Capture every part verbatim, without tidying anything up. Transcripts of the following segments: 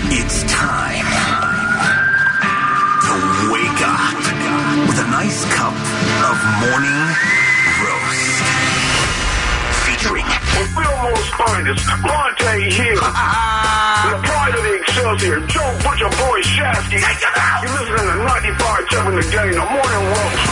It's time to wake up with a nice cup of morning roast. Featuring the Fillmore's finest, Monte Hill. The pride of the Excelsior, Joe Butcher Boy Shasky. You're listening to ninety-five point seven The Game, the morning roast.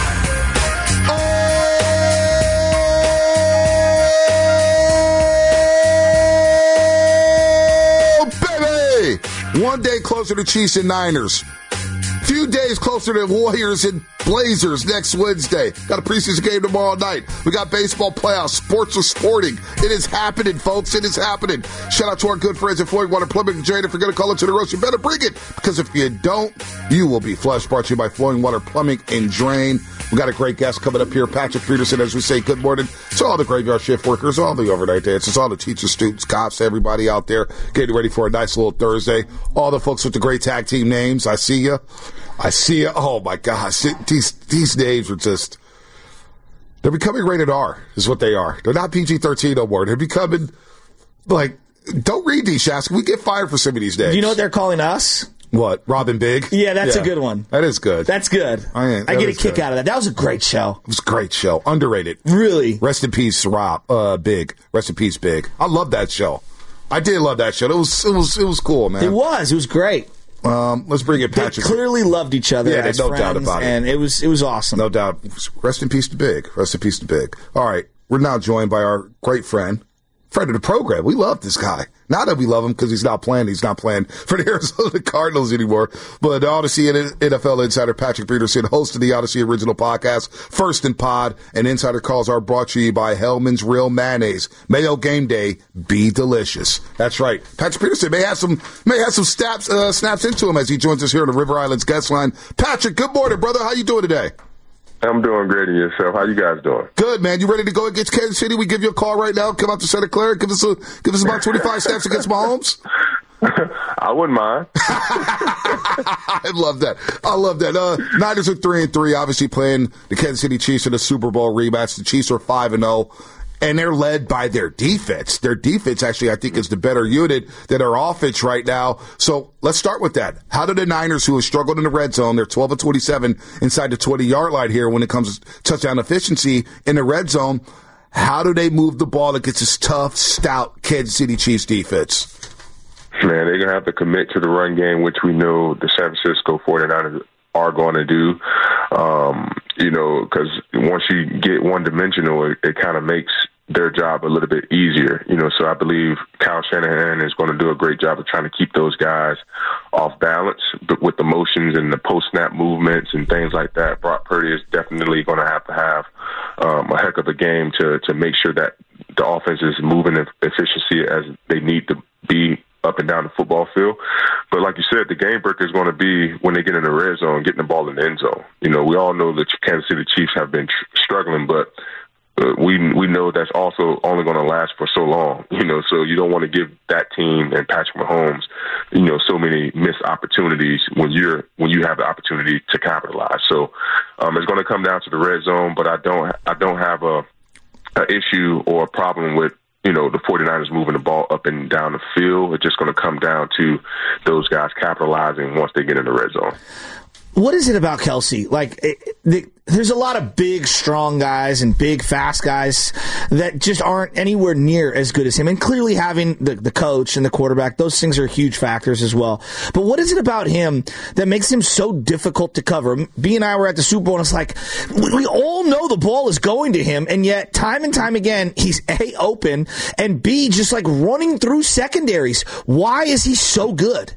One day closer to Chiefs and Niners. Few days closer to Warriors and Blazers next Wednesday. Got a preseason game tomorrow night. We got baseball playoffs. Sports are sporting. It is happening, folks. It is happening. Shout out to our good friends at Flowing Water Plumbing and Drain. If you're going to call it to the roast, you better bring it. Because if you don't, you will be flushed. Brought to you by Flowing Water Plumbing and Drain. We got a great guest coming up here, Patrick Peterson, as we say good morning to all the graveyard shift workers, all the overnight dancers, all the teachers, students, cops, everybody out there getting ready for a nice little Thursday. All the folks with the great tag team names, I see you. I see you. Oh, my gosh. These, these names are just, they're becoming rated R, is what they are. They're not P G thirteen no more. They're becoming, like, don't read these, Shasky. We get fired for some of these names. Do you know what they're calling us? What, Robin Big? Yeah, that's yeah. a good one. That is good. That's good. I, I get a kick good. out of that. That was a great show. It was a great show. Underrated. Really. Rest in peace, Rob. Uh, Big. Rest in peace, Big. I love that show. I did love that show. It was it was it was cool, man. It was. It was great. Um, let's bring in Patrick. They clearly loved each other. Yeah, as no friends, doubt about it. And it was it was awesome. No doubt. Rest in peace to Big. Rest in peace to Big. All right, we're now joined by our great friend, friend of the program. We love this guy. Not that we love him because he's not playing. He's not playing for the Arizona Cardinals anymore. But Odyssey and N F L insider Patrick Peterson, host of the Odyssey original podcast, First and Pod, and Insider Calls are brought to you by Hellman's Real Mayonnaise. Mayo game day, be delicious. That's right. Patrick Peterson may have some may have some snaps uh, snaps into him as he joins us here on the River Islands guest line. Patrick, good morning, brother. How you doing today? I'm doing great, and yourself? How you guys doing? Good, man. You ready to go against Kansas City? We give you a call right now. Come out to Santa Clara. Give us a give us about twenty-five snaps against Mahomes. I wouldn't mind. I love that. I love that. Uh, Niners are three and three. Obviously playing the Kansas City Chiefs in the Super Bowl rematch. The Chiefs are five and zero. And they're led by their defense. Their defense, actually, I think, is the better unit than their offense right now. So let's start with that. How do the Niners, who have struggled in the red zone, they're twelve of twenty-seven inside the twenty-yard line here when it comes to touchdown efficiency in the red zone, how do they move the ball against this tough, stout Kansas City Chiefs defense? Man, they're going to have to commit to the run game, which we know the San Francisco forty-niners are going to do. Um, you know, because once you get one-dimensional, it, it kind of makes their job a little bit easier. You know, so I believe Kyle Shanahan is going to do a great job of trying to keep those guys off balance but with the motions and the post-snap movements and things like that. Brock Purdy is definitely going to have to have um, a heck of a game to, to make sure that the offense is moving in efficiency as they need to be up and down the football field. But like you said, the game breaker is going to be when they get in the red zone, getting the ball in the end zone. You know, we all know that Kansas City Chiefs have been tr- struggling, but uh, we we know that's also only going to last for so long. You know, so you don't want to give that team and Patrick Mahomes, you know, so many missed opportunities when you're when you have the opportunity to capitalize. So um, it's going to come down to the red zone, but I don't I don't have a, a issue or a problem with, you know, the forty-niners moving the ball up and down the field. It's just going to come down to those guys capitalizing once they get in the red zone. What is it about Kelce? Like, it, the, there's a lot of big, strong guys and big, fast guys that just aren't anywhere near as good as him. And clearly having the, the coach and the quarterback, those things are huge factors as well. But what is it about him that makes him so difficult to cover? B and I were at the Super Bowl, and it's like, we all know the ball is going to him, and yet time and time again, he's A, open, and B, just like running through secondaries. Why is he so good?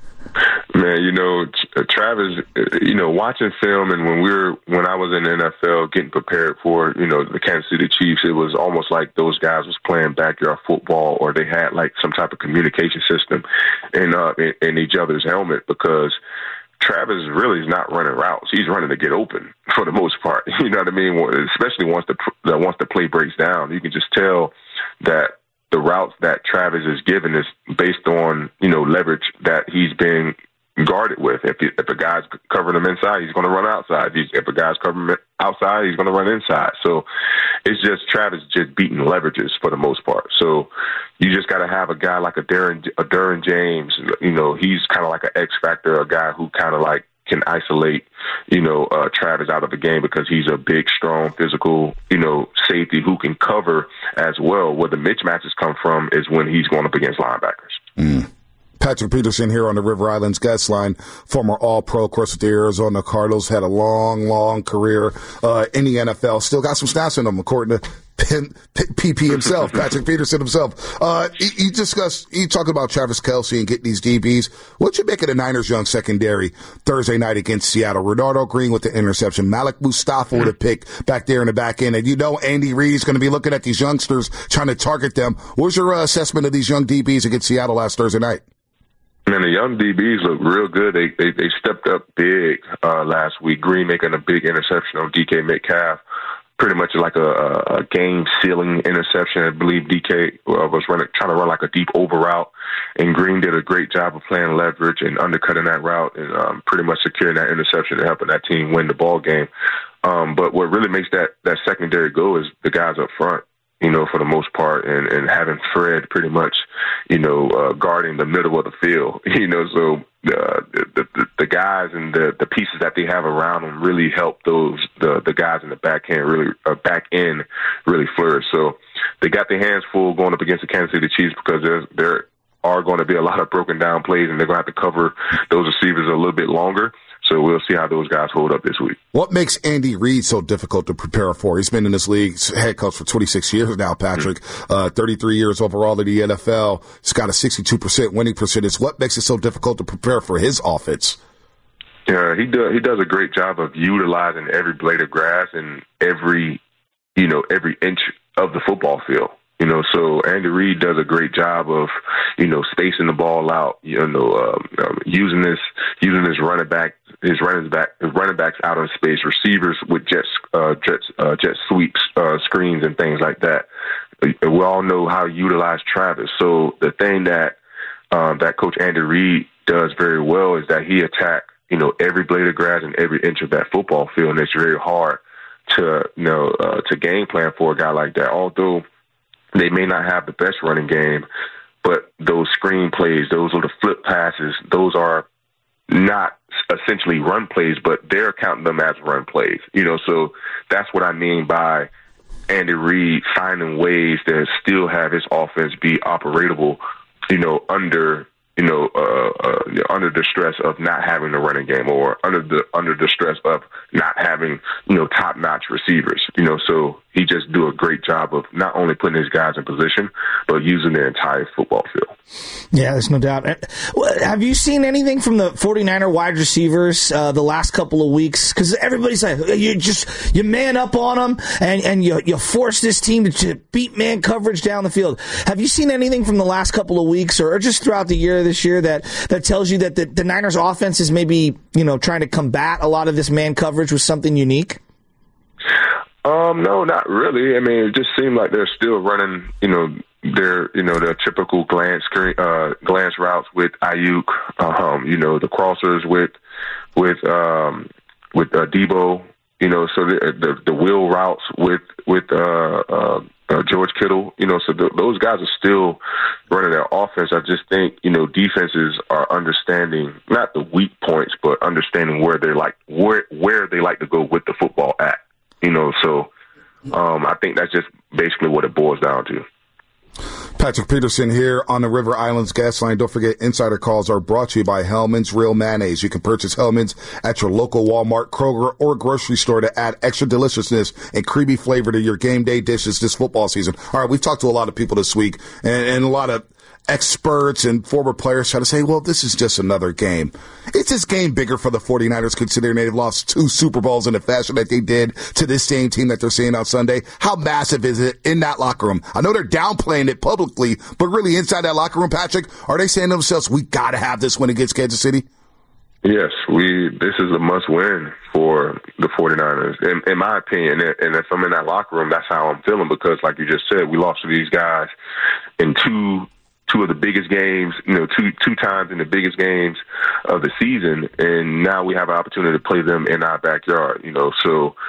Man, you know, Travis, you know, watching film, and when we were, when I was in the N F L getting prepared for, you know, the Kansas City Chiefs, it was almost like those guys was playing backyard football, or they had like some type of communication system in, uh, in, in each other's helmet, because Travis really is not running routes. He's running to get open for the most part. You know what I mean? Especially once the, once the play breaks down, you can just tell that the routes that Travis is given is based on, you know, leverage that he's been guarded with. If he, if a guy's covering him inside, he's going to run outside. If, if a guy's covering him outside, he's going to run inside. So it's just Travis just beating leverages for the most part. So, you just got to have a guy like a Darren, a Darren James. You know, he's kind of like an X factor, a guy who kind of like can isolate, you know, uh, Travis out of the game because he's a big, strong, physical, you know, safety who can cover as well. Where the mismatches come from is when he's going up against linebackers. Mm. Patrick Peterson here on the River Islands guest line, former All-Pro, of course, with the Arizona Cardinals, had a long, long career uh, in the N F L. Still got some stats in him, according to P P himself, Patrick Peterson himself. Uh, he, he discussed, he talked about Travis Kelce and getting these D Bs. What you make of the Niners' young secondary Thursday night against Seattle? Renardo Green with the interception, Malik Mustafa with a pick back there in the back end. And you know Andy Reid's going to be looking at these youngsters, trying to target them. What was your uh, assessment of these young D Bs against Seattle last Thursday night? Man, the young D Bs look real good. They they, they stepped up big uh, last week. Green making a big interception on D K Metcalf, pretty much like a, a game-sealing interception. I believe D K uh, was running, trying to run like a deep over route, and Green did a great job of playing leverage and undercutting that route and um, pretty much securing that interception and helping that team win the ball game. Um, but what really makes that, that secondary go is the guys up front, you know, for the most part, and, and having Fred pretty much, you know, uh, guarding the middle of the field, you know, so uh, the, the the guys and the, the pieces that they have around them really help those, the, the guys in the back end really, uh, back end really flourish. So they got their hands full going up against the Kansas City Chiefs because there's, there are going to be a lot of broken down plays and they're going to have to cover those receivers a little bit longer. So we'll see how those guys hold up this week. What makes Andy Reid so difficult to prepare for? He's been in this league, head coach for twenty-six years now, Patrick, mm-hmm. uh, thirty-three years overall in the N F L. He's got a sixty-two percent winning percentage. What makes it so difficult to prepare for his offense? Yeah, he does, he does a great job of utilizing every blade of grass and every, you know, every inch of the football field. You know, so Andy Reid does a great job of, you know, spacing the ball out, you know, um, um, using this, using his running back, his running back, his running backs out in space, receivers with jet, uh, jet, uh, jet sweeps, uh, screens and things like that. We all know how to utilize Travis. So the thing that, um, that Coach Andy Reid does very well is that he attack, you know, every blade of grass and every inch of that football field. And it's very hard to, you know, uh, to game plan for a guy like that. Although they may not have the best running game, but those screen plays, those are the flip passes, those are not essentially run plays, but they're counting them as run plays. You know, so that's what I mean by Andy Reid finding ways to still have his offense be operatable, you know, under you know, uh, uh, under the stress of not having the running game, or under the under the stress of not having, you know, top-notch receivers. You know, so he just do a great job of not only putting his guys in position, but using their entire football field. Yeah, there's no doubt. Have you seen anything from the 49er wide receivers uh, the last couple of weeks? Because everybody's like, you just you man up on them and, and you, you force this team to, to beat man coverage down the field. Have you seen anything from the last couple of weeks or, or just throughout the year this year that, that tells you that the, the Niners offense is maybe, you know, trying to combat a lot of this man coverage with something unique? Um, no, not really. I mean, it just seemed like they're still running, you know, their, you know, their typical glance, uh, glance routes with Ayuk, um, you know, the crossers with, with, um, with, uh, Debo, you know, so the, the, the wheel routes with, with, uh, uh, uh George Kittle, you know, so th- those guys are still running their offense. I just think, you know, defenses are understanding not the weak points, but understanding where they like, where, where they like to go with the football at. You know, so um, I think that's just basically what it boils down to. Patrick Peterson here on the River Islands Gas Line. Don't forget, Insider Calls are brought to you by Hellman's Real Mayonnaise. You can purchase Hellman's at your local Walmart, Kroger, or grocery store to add extra deliciousness and creamy flavor to your game day dishes this football season. All right, we've talked to a lot of people this week, and, and a lot of experts and former players try to say, well, this is just another game. It's this game bigger for the 49ers considering they've lost two Super Bowls in the fashion that they did to this same team that they're seeing on Sunday. How massive is it in that locker room? I know they're downplaying it publicly, but really inside that locker room, Patrick, are they saying to themselves, we got to have this win against Kansas City? Yes, we. This is a must-win for the 49ers, in, in my opinion. And if I'm in that locker room, that's how I'm feeling because, like you just said, we lost to these guys in two two of the biggest games, you know, two two times in the biggest games of the season, and now we have an opportunity to play them in our backyard, you know. So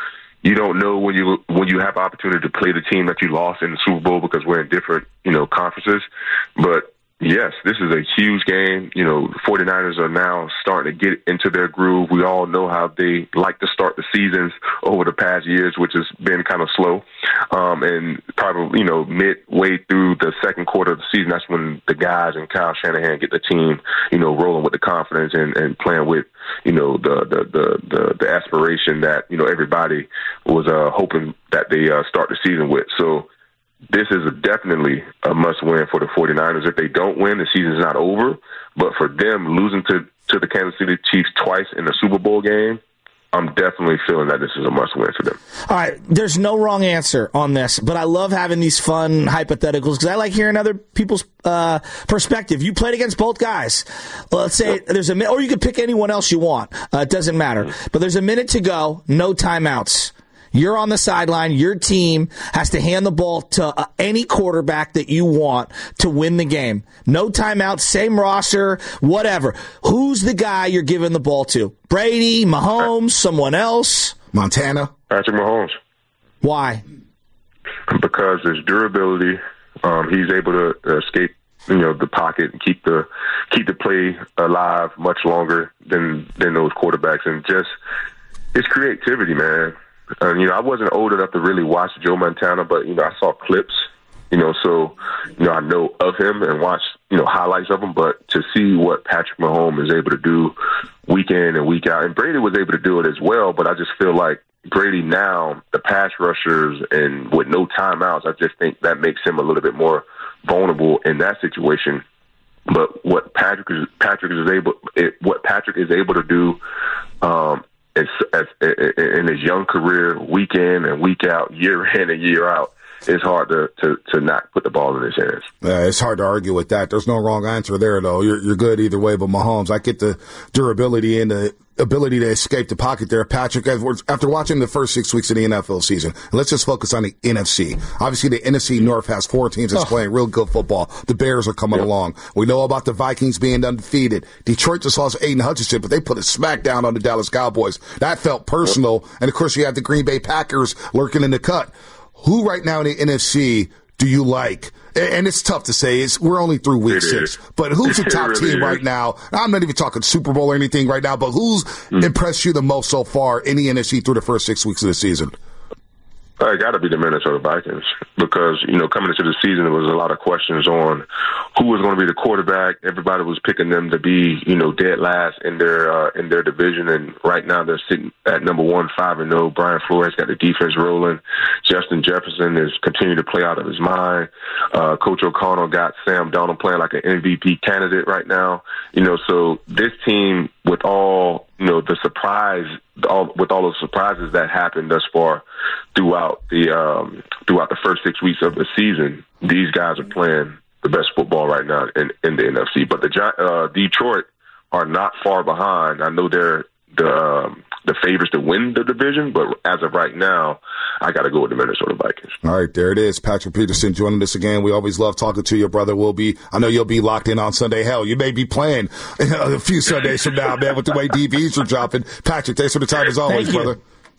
you don't know when you when you have the opportunity to play the team that you lost in the Super Bowl because we're in different, you know, conferences. But yes, this is a huge game. You know, the 49ers are now starting to get into their groove. We all know how they like to start the seasons over the past years, which has been kind of slow. Um, and probably, you know, midway through the second quarter of the season, that's when the guys and Kyle Shanahan get the team, you know, rolling with the confidence and, and playing with, you know, the, the, the, the, the aspiration that, you know, everybody was uh, hoping that they uh, start the season with. So, this is a definitely a must-win for the 49ers. If they don't win, the season's not over. But for them, losing to, to the Kansas City Chiefs twice in the Super Bowl game, I'm definitely feeling that this is a must-win for them. All right, there's no wrong answer on this, but I love having these fun hypotheticals because I like hearing other people's uh, perspective. You played against both guys. Well, let's say yep. there's a minute, or you could pick anyone else you want. Uh, it doesn't matter. Mm-hmm. But there's a minute to go, no timeouts. You're on the sideline. Your team has to hand the ball to uh, any quarterback that you want to win the game. No timeout, same roster, whatever. Who's the guy you're giving the ball to? Brady, Mahomes, someone else? Montana? Patrick Mahomes. Why? Because there's durability. Um, he's able to escape, you know, the pocket and keep the keep the play alive much longer than than those quarterbacks. And just it's creativity, man. Uh, you know, I wasn't old enough to really watch Joe Montana, but, you know, I saw clips, you know, so, you know, I know of him and watch, you know, highlights of him. But to see what Patrick Mahomes is able to do week in and week out, and Brady was able to do it as well, but I just feel like Brady now, the pass rushers and with no timeouts, I just think that makes him a little bit more vulnerable in that situation. But what Patrick is, Patrick is able, it, what Patrick is able to do, um, As, as, in his young career, week in and week out, year in and year out, it's hard to, to, to not put the ball in his hands. Uh, it's hard to argue with that. There's no wrong answer there, though. You're, you're good either way, but Mahomes, I get the durability and the ability to escape the pocket there. Patrick, after watching the first six weeks of the N F L season, let's just focus on the N F C. Obviously, the N F C North has four teams that's oh. playing real good football. The Bears are coming yep. along. We know about the Vikings being undefeated. Detroit just lost Aiden Hutchinson, but they put a smackdown on the Dallas Cowboys. That felt personal. Yep. And, of course, you have the Green Bay Packers lurking in the cut. Who right now in the N F C do you like? And it's tough to say. It's, we're only through week it six. Is. But who's the top really team is. right now? I'm not even talking Super Bowl or anything right now, but who's mm. impressed you the most so far in the N F C through the first six weeks of the season? Uh, it got to be the Minnesota Vikings because, you know, coming into the season, there was a lot of questions on who was going to be the quarterback. Everybody was picking them to be, you know, dead last in their uh, in their division. And right now they're sitting at number one, five and oh. Brian Flores got the defense rolling. Justin Jefferson is continuing to play out of his mind. Uh, Coach O'Connell got Sam Darnold playing like an M V P candidate right now. You know, so this team with all, you know, the surprise, all, with all those surprises that happened thus far throughout the um, throughout the first six weeks of the season, these guys are playing the best football right now in, in the N F C. But the uh, Detroit are not far behind. I know they're the um, the favorites to win the division, but as of right now, I got to go with the Minnesota Vikings. All right, there it is. Patrick Peterson joining us again. We always love talking to you, brother. We'll be, I know you'll be locked in on Sunday. Hell, you may be playing a few Sundays from now, man, with the way D Vs are dropping. Patrick, thanks for the time as always, brother.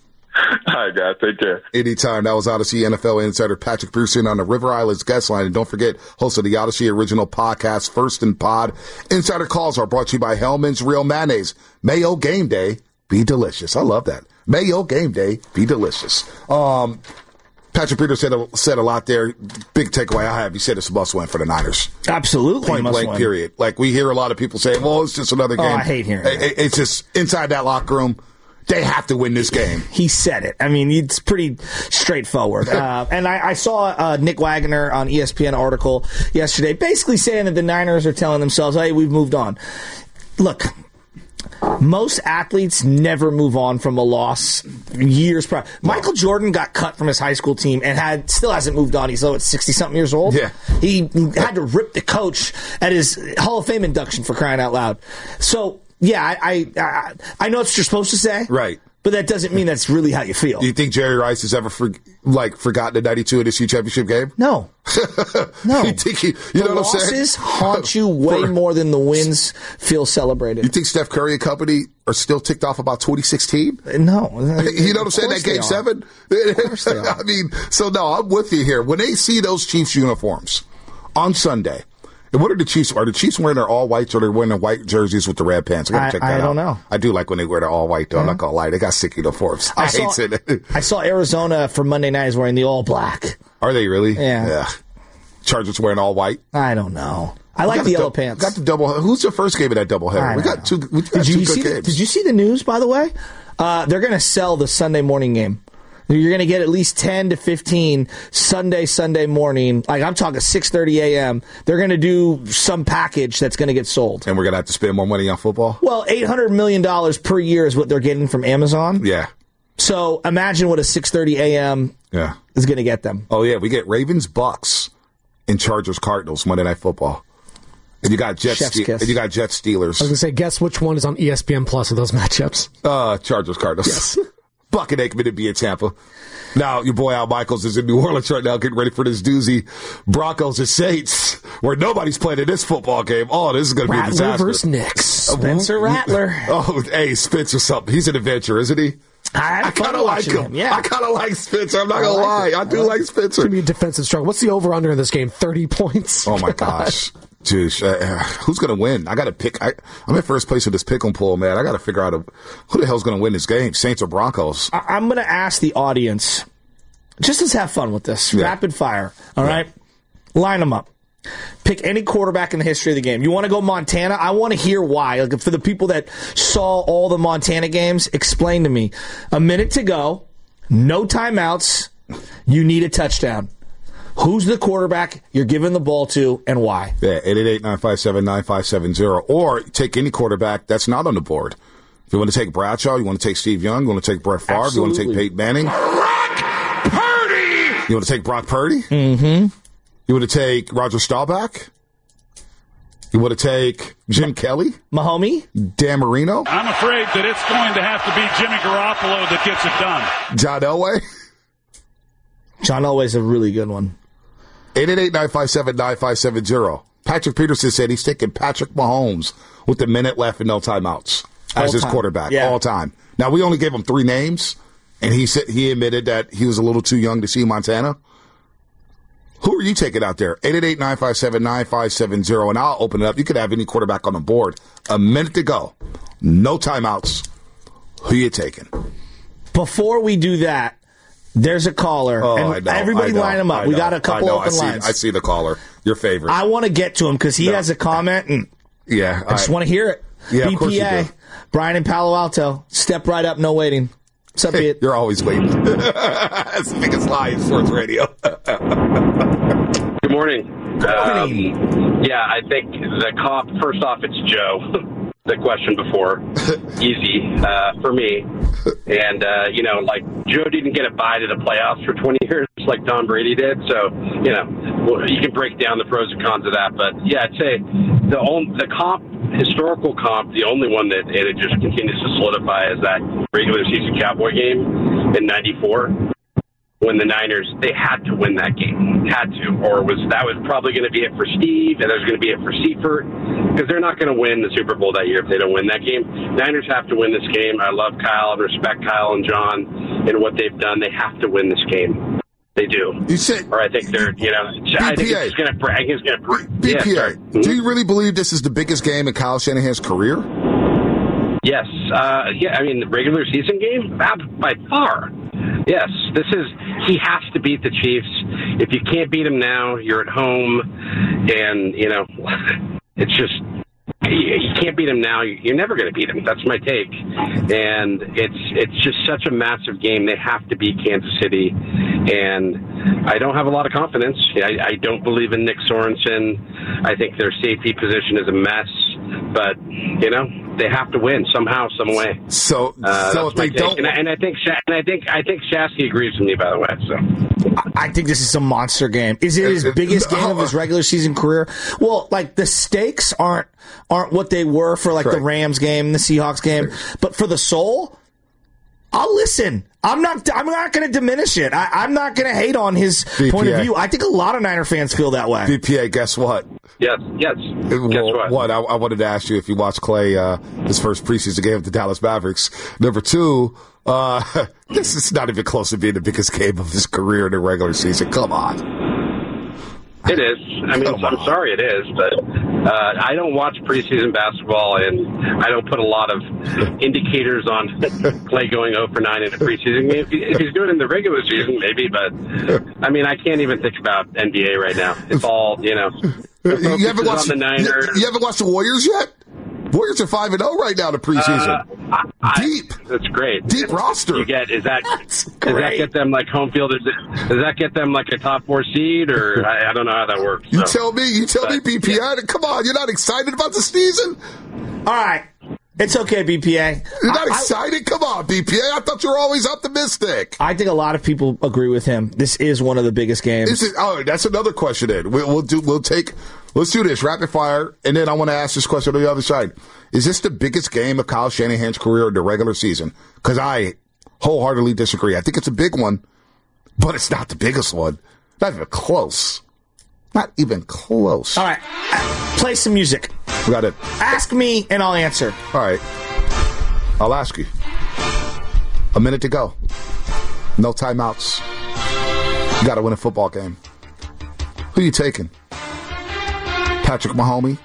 All right, guys. Take care. Anytime. That was Odyssey N F L insider Patrick Peterson on the River Islands guest line. And don't forget, host of the Odyssey original podcast, First and Pod. Insider calls are brought to you by Hellman's Real Mayonnaise. Mayo game day. Be delicious. I love that. Mayo game day. Be delicious. Um, Patrick Peter said a, said a lot there. Big takeaway I have. He said it's a must win for the Niners. Absolutely. Point blank, win. Period. Like we hear a lot of people say, well, it's just another game. Oh, I hate hearing it, that. It's just inside that locker room. They have to win this game. He said it. I mean, it's pretty straightforward. Uh, and I, I saw uh, Nick Wagner on E S P N article yesterday basically saying that the Niners are telling themselves, hey, we've moved on. Look, most athletes never move on from a loss years prior. Michael Jordan got cut from his high school team and had still hasn't moved on. He's oh, sixty-something years old. Yeah. He had to rip the coach at his Hall of Fame induction for crying out loud. So, yeah, I, I I know what you're supposed to say. Right. but that doesn't mean that's really how you feel. Do you think Jerry Rice has ever for, like forgotten the ninety-two N F C Championship game? No. No. you think he, you the know what I'm saying? losses haunt you way For, more than the wins feel celebrated. You think Steph Curry and company are still ticked off about twenty sixteen? No. You know what I'm saying? That game seven? Of course they are. I mean, so no, I'm with you here. When they see those Chiefs uniforms on Sunday, and what are the Chiefs? Are the Chiefs wearing their all whites or they're wearing their white jerseys with the red pants? I gotta I, check that I out. don't know. I do like when they wear the all white though. Yeah. I'm not gonna lie. They got sick uniforms. I, I hate saw, it. I saw Arizona for Monday night is wearing the all black. Are they really? Yeah. yeah. Chargers wearing all white. I don't know. I like the yellow dou- pants. Got the double. Who's the first game of that doubleheader? I We know. got two. We got Did two you good see the, games. Did you see the news, by the way? Uh, they're going to sell the Sunday morning game. You're going to get at least ten to fifteen Sunday, Sunday morning. Like, I'm talking six thirty a.m. They're going to do some package that's going to get sold. And we're gonna have to spend more money on football. Well, eight hundred million dollars per year is what they're getting from Amazon. Yeah. So imagine what a six thirty a.m. Yeah. is going to get them. Oh yeah, we get Ravens, Bucks, and Chargers, Cardinals Monday Night Football. And you got Jets, Chef's Ste- kiss. and you got Jets, Steelers. I was going to say, guess which one is on E S P N Plus of those matchups? Uh, Chargers, Cardinals. Yes. Bucket Aikman to be in Tampa. Now, your boy Al Michaels is in New Orleans right now getting ready for this doozy. Broncos and Saints, where nobody's playing in this football game. Oh, this is going to be a Rattler disaster. versus Knicks. Spencer Rattler. Oh, hey, Spencer something. He's an adventure, isn't he? I, had I fun kind of like watching him. him. Yeah. I kind of like Spencer. I'm not I going to like lie. it. I do I like like It's Spencer. going to be a defensive struggle. What's the over-under in this game? thirty points? Oh, my gosh. Dude, uh, who's going to win? I got to pick. I, I'm in first place with this pick 'em pool, man. I got to figure out a, who the hell's going to win this game, Saints or Broncos. I, I'm going to ask the audience, just let's have fun with this. Yeah. Rapid fire. All Yeah. right? Line them up. Pick any quarterback in the history of the game. You want to go Montana? I want to hear why. Like, for the people that saw all the Montana games, explain to me. A minute to go, no timeouts, you need a touchdown. Who's the quarterback you're giving the ball to and why? Yeah, eight eight eight, nine five seven, nine five seven zero. Or take any quarterback that's not on the board. If you want to take Bradshaw, you want to take Steve Young, you want to take Brett Favre, Absolutely. you want to take Peyton Manning. Brock Purdy! You want to take Brock Purdy? Mm-hmm. You want to take Roger Staubach? You want to take Jim Kelly? Mahomie? Dan Marino? I'm afraid that it's going to have to be Jimmy Garoppolo that gets it done. John Elway? John Elway's a really good one. eight eight eight, nine five seven, nine five seven zero. Patrick Peterson said he's taking Patrick Mahomes with a minute left and no timeouts as All his time. quarterback Yeah. all time. Now, we only gave him three names, and he said he admitted that he was a little too young to see Montana. Who are you taking out there? eight eight eight, nine five seven, nine five seven zero, and I'll open it up. You could have any quarterback on the board. A minute to go. No timeouts. Who you taking? Before we do that, there's a caller. Oh, and I know. Everybody I know, line them up. I We know, got a couple I know. open I see, lines. I see the caller. Your favorite. I want to get to him because he No. has a comment, and yeah. I just want to hear it. Yeah, of course you B P A, do. Brian in Palo Alto. Step right up, no waiting. What's up, Pete? You're always waiting. That's the biggest lie in sports radio. Good morning. morning. Um, yeah, I think the comp, first off, it's Joe. The question before. Easy uh, for me. And, uh, you know, like, Joe didn't get a bye to the playoffs for twenty years like Tom Brady did. So, you know, well, you can break down the pros and cons of that. But, yeah, I'd say the only, the comp, historical comp, the only one that and it just continues to solidify is that regular season Cowboy game in ninety-four. When the Niners, they had to win that game, had to, or was that was probably going to be it for Steve, and that was going to be it for Seifert, because they're not going to win the Super Bowl that year if they don't win that game. Niners have to win this game. I love Kyle, I respect Kyle and John and what they've done. They have to win this game. They do. You said, or I think they're, you know, I think it's going to brag. It's going to B P A, yeah, do you really believe this is the biggest game in Kyle Shanahan's career? Yes. Uh, yeah, I mean, the regular season game, by far. Yes, this is, he has to beat the Chiefs. If you can't beat them now, you're at home, and, you know, it's just, you, you can't beat them now, you're never going to beat them. That's my take. And it's it's just such a massive game. They have to beat Kansas City, and I don't have a lot of confidence. I, I don't believe in Nick Sorensen. I think their safety position is a mess, but, you know, they have to win somehow, some way. So, uh, so if they take. don't, and I, and I think, Sha- and I think, I think Shasky agrees with me. By the way, so I think this is a monster game. Is it his biggest game of his regular season career? Well, like the stakes aren't aren't what they were for like the Correct. Rams game, the Seahawks game, but for the soul, I'll listen. I'm not. I'm not going to diminish it. I, I'm not going to hate on his B P A. point of view. I think a lot of Niner fans feel that way. B P A, guess what? Yes, yes. Well, Guess what? One, I, I wanted to ask you if you watched Clay uh, his first preseason game with the Dallas Mavericks. Number two, uh, this is not even close to being the biggest game of his career in the regular season. Come on. It is. I mean, I'm sorry it is, but uh, I don't watch preseason basketball, and I don't put a lot of indicators on Clay going oh for nine in a preseason game. If, he, if he's good in the regular season, maybe, but I mean, I can't even think about N B A right now. It's all, you know, you haven't watched on the Niners. You, you haven't watched the Warriors yet? Warriors are five and zero right now in the preseason. Uh, I, Deep. That's great. Deep roster. You get is that does that get them like home field? Does, it, does that get them like a top four seed, or I, I don't know how that works. You so. tell me. You tell but, me, B P A. Yeah. Come on, you're not excited about the season? All right. It's okay, B P A. You're not I, excited? Come on, B P A. I thought you were always optimistic. I think a lot of people agree with him. This is one of the biggest games. Is it, oh, that's another question. Then we'll, we'll do. We'll take. Let's do this rapid fire, and then I want to ask this question on the other side. Is this the biggest game of Kyle Shanahan's career in the regular season? Because I wholeheartedly disagree. I think it's a big one, but it's not the biggest one. Not even close. Not even close. All right. Play some music. We got it. Ask me, and I'll answer. All right. I'll ask you. A minute to go. No timeouts. You got to win a football game. Who you taking? Patrick Mahomes,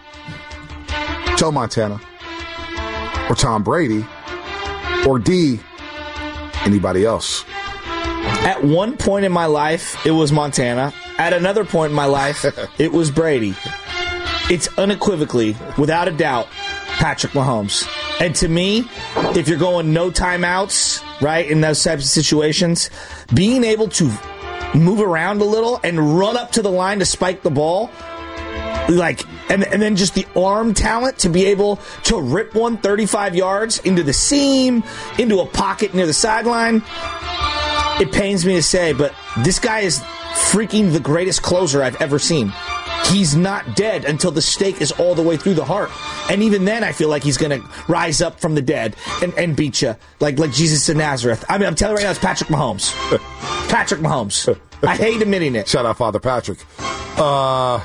Joe Montana, or Tom Brady, or D, anybody else? At one point in my life, it was Montana. At another point in my life, it was Brady. It's unequivocally, without a doubt, Patrick Mahomes. And to me, if you're going no timeouts, right, in those types of situations, being able to move around a little and run up to the line to spike the ball, like, and, and then just the arm talent to be able to rip one thirty-five yards into the seam, into a pocket near the sideline. It pains me to say, but this guy is freaking the greatest closer I've ever seen. He's not dead until the stake is all the way through the heart. And even then, I feel like he's going to rise up from the dead and, and beat you, like, like Jesus of Nazareth. I mean, I'm telling you right now, it's Patrick Mahomes. Patrick Mahomes. I hate admitting it. Shout out Father Patrick. Uh...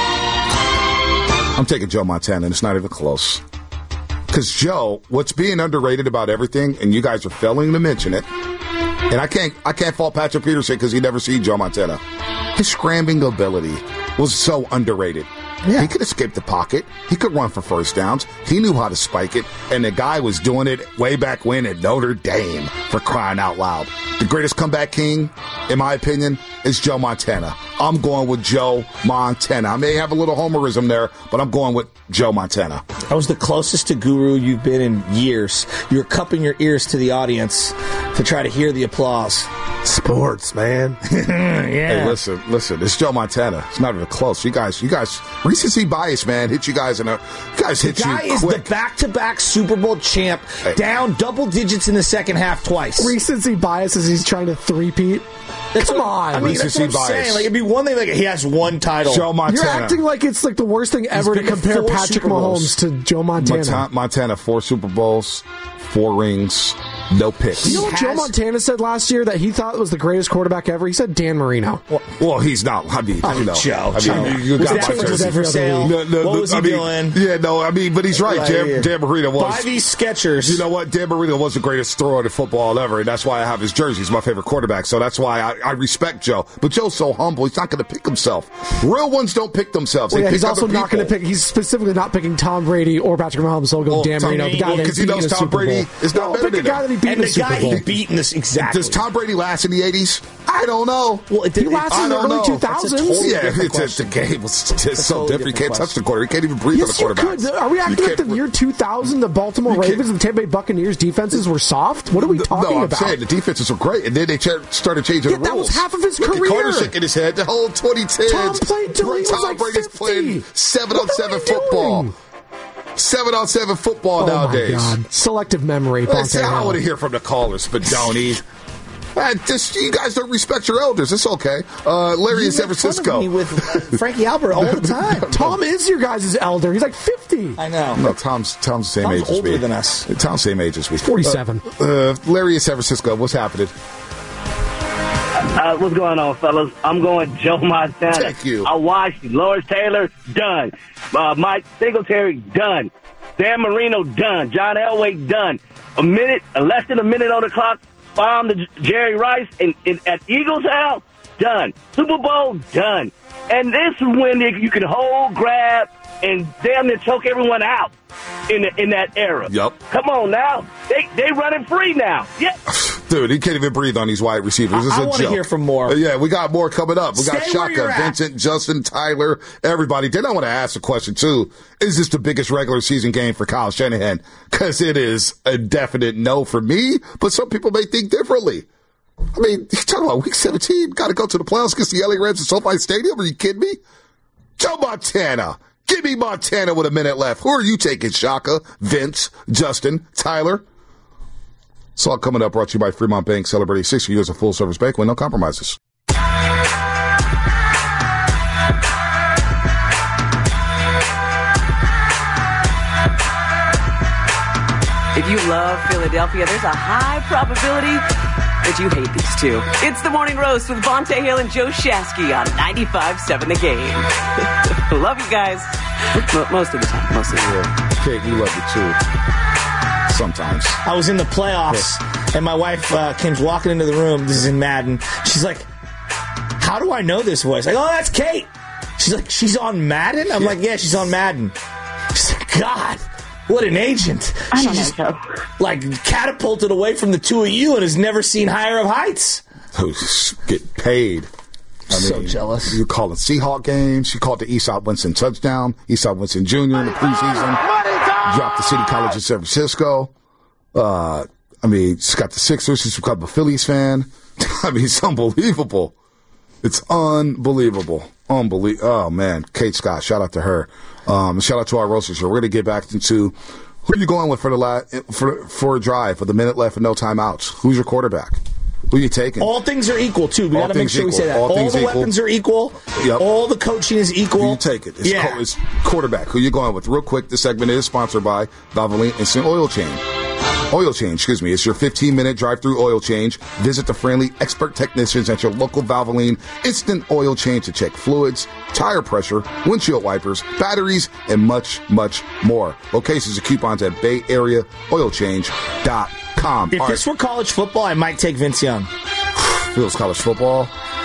I'm taking Joe Montana, and it's not even close. Because Joe, what's being underrated about everything, and you guys are failing to mention it, and I can't I can't fault Patrick Peterson because he never seen Joe Montana. His scrambling ability was so underrated. Yeah. He could escape the pocket. He could run for first downs. He knew how to spike it, and the guy was doing it way back when at Notre Dame, for crying out loud. The greatest comeback king, in my opinion, is Joe Montana. I'm going with Joe Montana. I may have a little homerism there, but I'm going with Joe Montana. That was the closest to Guru you've been in years. You're cupping your ears to the audience to try to hear the applause. Sports, man. Yeah. Hey, listen, listen. It's Joe Montana. It's not even close. You guys, you guys, recency bias, man, hit you guys in a. You guys hit the guy you is quick. the back-to-back Super Bowl champ, Hey. down double digits in the second half twice. Recency bias as he's trying to three-peat. That's Come what- on. I mean, that's Recency what I'm bias. saying. Like, it'd be one thing, like, he has one title. Joe Montana. You're acting like it's like the worst thing ever to been to compare four Patrick Super Bowls. Mahomes to Joe Montana. Montana, Montana, four Super Bowls, four rings, no picks. You know what He Joe has- Montana said last year that he thought was the greatest quarterback ever? He said Dan Marino. Well, well, he's not. I mean, Oh, you know, Joe, I mean, Joe. you, you Was got that my for jersey. every other sale? league. No, no, What was I he mean, doing? Yeah, no, I mean, but he's right. Right Dan, here. Dan Marino was. Buy these Skechers. You know what? Dan Marino was the greatest thrower in football ever, and that's why I have his jersey. He's my favorite quarterback, so that's why I, I respect Joe. But Joe's so humble; he's not going to pick himself. Real ones don't pick themselves. Well, They yeah, pick he's also other not going to people. pick. He's specifically not picking Tom Brady or Patrick Mahomes. So he'll go Well, Dan Tom- Marino, the guy well, that 'cause he he beat knows in the Tom Super Brady Bowl. is not No, better pick the than guy him. that he beat in And the the Super guy Bowl. he beat in this exactly. Does Tom Brady last in the eighties? I don't know. Well, it, He it, lasted I in the don't early know. two That's a thousands. totally Yeah, different it's just, the question. game was just so totally different. You can't different touch the quarter. You can't even breathe Yes, on the you quarterback. could. Are we acting You like the can't- year two thousand, the Baltimore You can't- Ravens and the Tampa Bay Buccaneers defenses were soft? What are we talking no, I'm about? saying the defenses were great, and then they ch- started changing Yeah, the that rules. was half of his Look career. At Carter shaking his head. The whole twenty tens. Tom played till he was Tom like Brady's fifty. playing seven on What are seven we football. doing? Seven on seven football Oh nowadays. my God. Selective memory, Let's see, Ponte I want to Hill. hear from the callers, Spadoni. Uh, just you guys don't respect your elders. It's okay. Uh, Larry You in San make fun of Francisco. me with uh, Frankie Albert all the time. Tom is your guys' elder. He's like fifty. I know. No, Tom's Tom's the same Tom's age as older me. than us. Tom's the same age as me. forty-seven. Uh, uh, Larry in San Francisco. What's happening? Uh, what's going on, fellas? I'm going Joe Montana. Thank you. I watched Lawrence Taylor, done. Uh, Mike Singletary, done. Dan Marino, done. John Elway, done. A minute, uh, less than a minute on the clock, bomb to Jerry Rice and, and at Eagles House, done. Super Bowl, done. And this is when you can hold, grab, and damn near choke everyone out in the, in that era. Yep. Come on now. They they running free now. Yeah. Dude, he can't even breathe on these wide receivers. This is I a want to joke. hear from more. Uh, yeah, we got more coming up. We got Stay where you're Shaka, at. Vincent, Justin, Tyler, everybody. Then I want to ask a question, too. Is this the biggest regular season game for Kyle Shanahan? Because it is a definite no for me, but some people may think differently. I mean, you're talking about week seventeen, got to go to the playoffs against the L A Rams at SoFi Stadium? Are you kidding me? Joe Montana. Give me Montana with a minute left. Who are you taking, Shaka, Vince, Justin, Tyler? It's all coming up, brought to you by Fremont Bank, celebrating sixty years of full-service bank with no compromises. If you love Philadelphia, there's a high probability that you hate these two. It's the Morning Roast with Vontae Hill and Joe Shasky on ninety-five point seven The Game. Love you guys. M- most of the time. Most of the time. Kate, we love you too. Sometimes. I was in the playoffs, and my wife uh, came walking into the room. This is in Madden. She's like, how do I know this voice? Like, oh, that's Kate. She's like, she's on Madden? I'm like, yeah, she's on Madden. She's like, God, what an agent. I She don't know, just, Joe. like, catapulted away from the two of you and has never seen higher of heights. Get paid. I So mean, jealous. You call it Seahawk games. You called the Eastside Winston touchdown. Eastside Winston Junior in the preseason. Dropped the City College in San Francisco. Uh, I mean, she's got the Sixers. She's become a Phillies fan. I mean, it's unbelievable. It's unbelievable. Unbelievable. Oh, man. Kate Scott, shout out to her. Um, shout out to our roasters here. We're going to get back into who are you going with for the la- for for a drive with a minute left and no timeouts. Who's your quarterback? Who are you taking? All things are equal, too. We All got to make things sure we equal. say that. All All, things the equal. weapons are equal. Yep. All the coaching is equal. Who you take it? It's, yeah. co- it's quarterback. Who you going with? Real quick, this segment is sponsored by Valvoline Instant Oil Change. Oil change, excuse me. It's your fifteen-minute drive-through oil change. Visit the friendly expert technicians at your local Valvoline Instant Oil Change to check fluids, tire pressure, windshield wipers, batteries, and much, much more. Locations and coupons at bay area oil change dot com. If All this right. were college football, I might take Vince Young. Feels college football.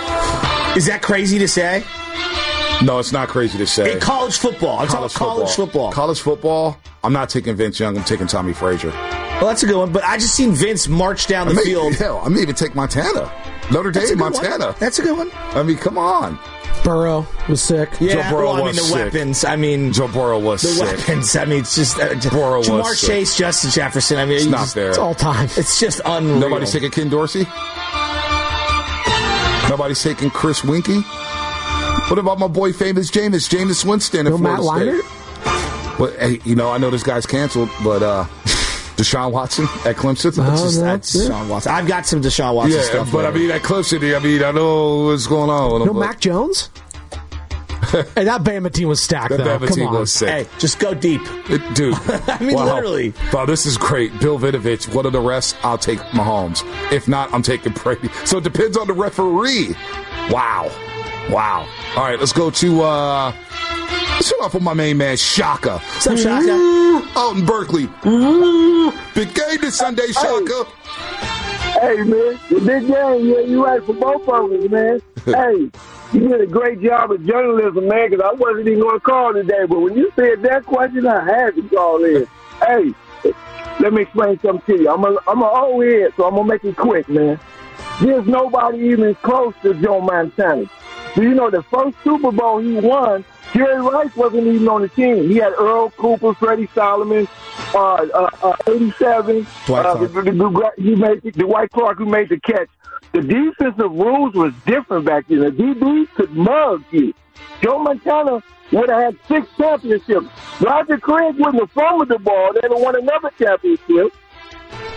Is that crazy to say? No, it's not crazy to say. In college football. I'm talking college football. College football. I'm not taking Vince Young. I'm taking Tommy Frazier. Well, that's a good one, but I just seen Vince march down the I may, field. Hell, I may even take Montana. Notre That's a Dame, good one. Montana. That's a good one. I mean, come on. Burrow was sick. Yeah, Joe Burrow well, I mean, was the sick. weapons. I mean, Joe Burrow was the sick. weapons. I mean, it's just uh, Burrow was Jamar sick. Chase, Justin Jefferson. I mean, It's you not just, there. It's all time. It's just unreal. Nobody's taking Ken Dorsey? Nobody's taking Chris Winkie? What about my boy famous Jameis, Jameis Winston No in Matt Florida Leinart? State? Well, hey, you know, I know this guy's canceled, but uh, Deshaun Watson at Clemson? That's just, no, that's yeah. Deshaun Watson. I've got some Deshaun Watson Yeah, stuff. but I later. mean, at Clemson, I mean, I know what's going on with him. No but Mac Jones? Hey, that Bama team was stacked, that though. Bama Come team on. was sick. hey, just go deep. It- dude. I mean, wow. literally. Wow, this is great. Bill Vinovich, what are the refs? I'll take Mahomes. If not, I'm taking Brady. So it depends on the referee. Wow. Wow. All right, let's go to, uh, let's start off with my main man, Shaka. What's up, Shaka? Out in Berkeley. Big game this Sunday, Shaka. Hey, man, the big game, yeah, you right for both of us, man. Hey, you did a great job of journalism, man, because I wasn't even going to call today, but when you said that question, I had to call in. Hey, let me explain something to you. I'm a, I'm an old head, so I'm going to make it quick, man. There's nobody even close to Joe Montana. Do you know the first Super Bowl he won, Jerry Rice wasn't even on the team. He had Earl Cooper, Freddie Solomon, uh, uh, uh, eighty-seven. Dwight uh, Clark. the, the, the, he made the, the Dwight Clark who made the catch. The defensive rules was different back then. The D B could mug you. Joe Montana would have had six championships. Roger Craig wouldn't have fumbled the ball. They'd have won another championship. He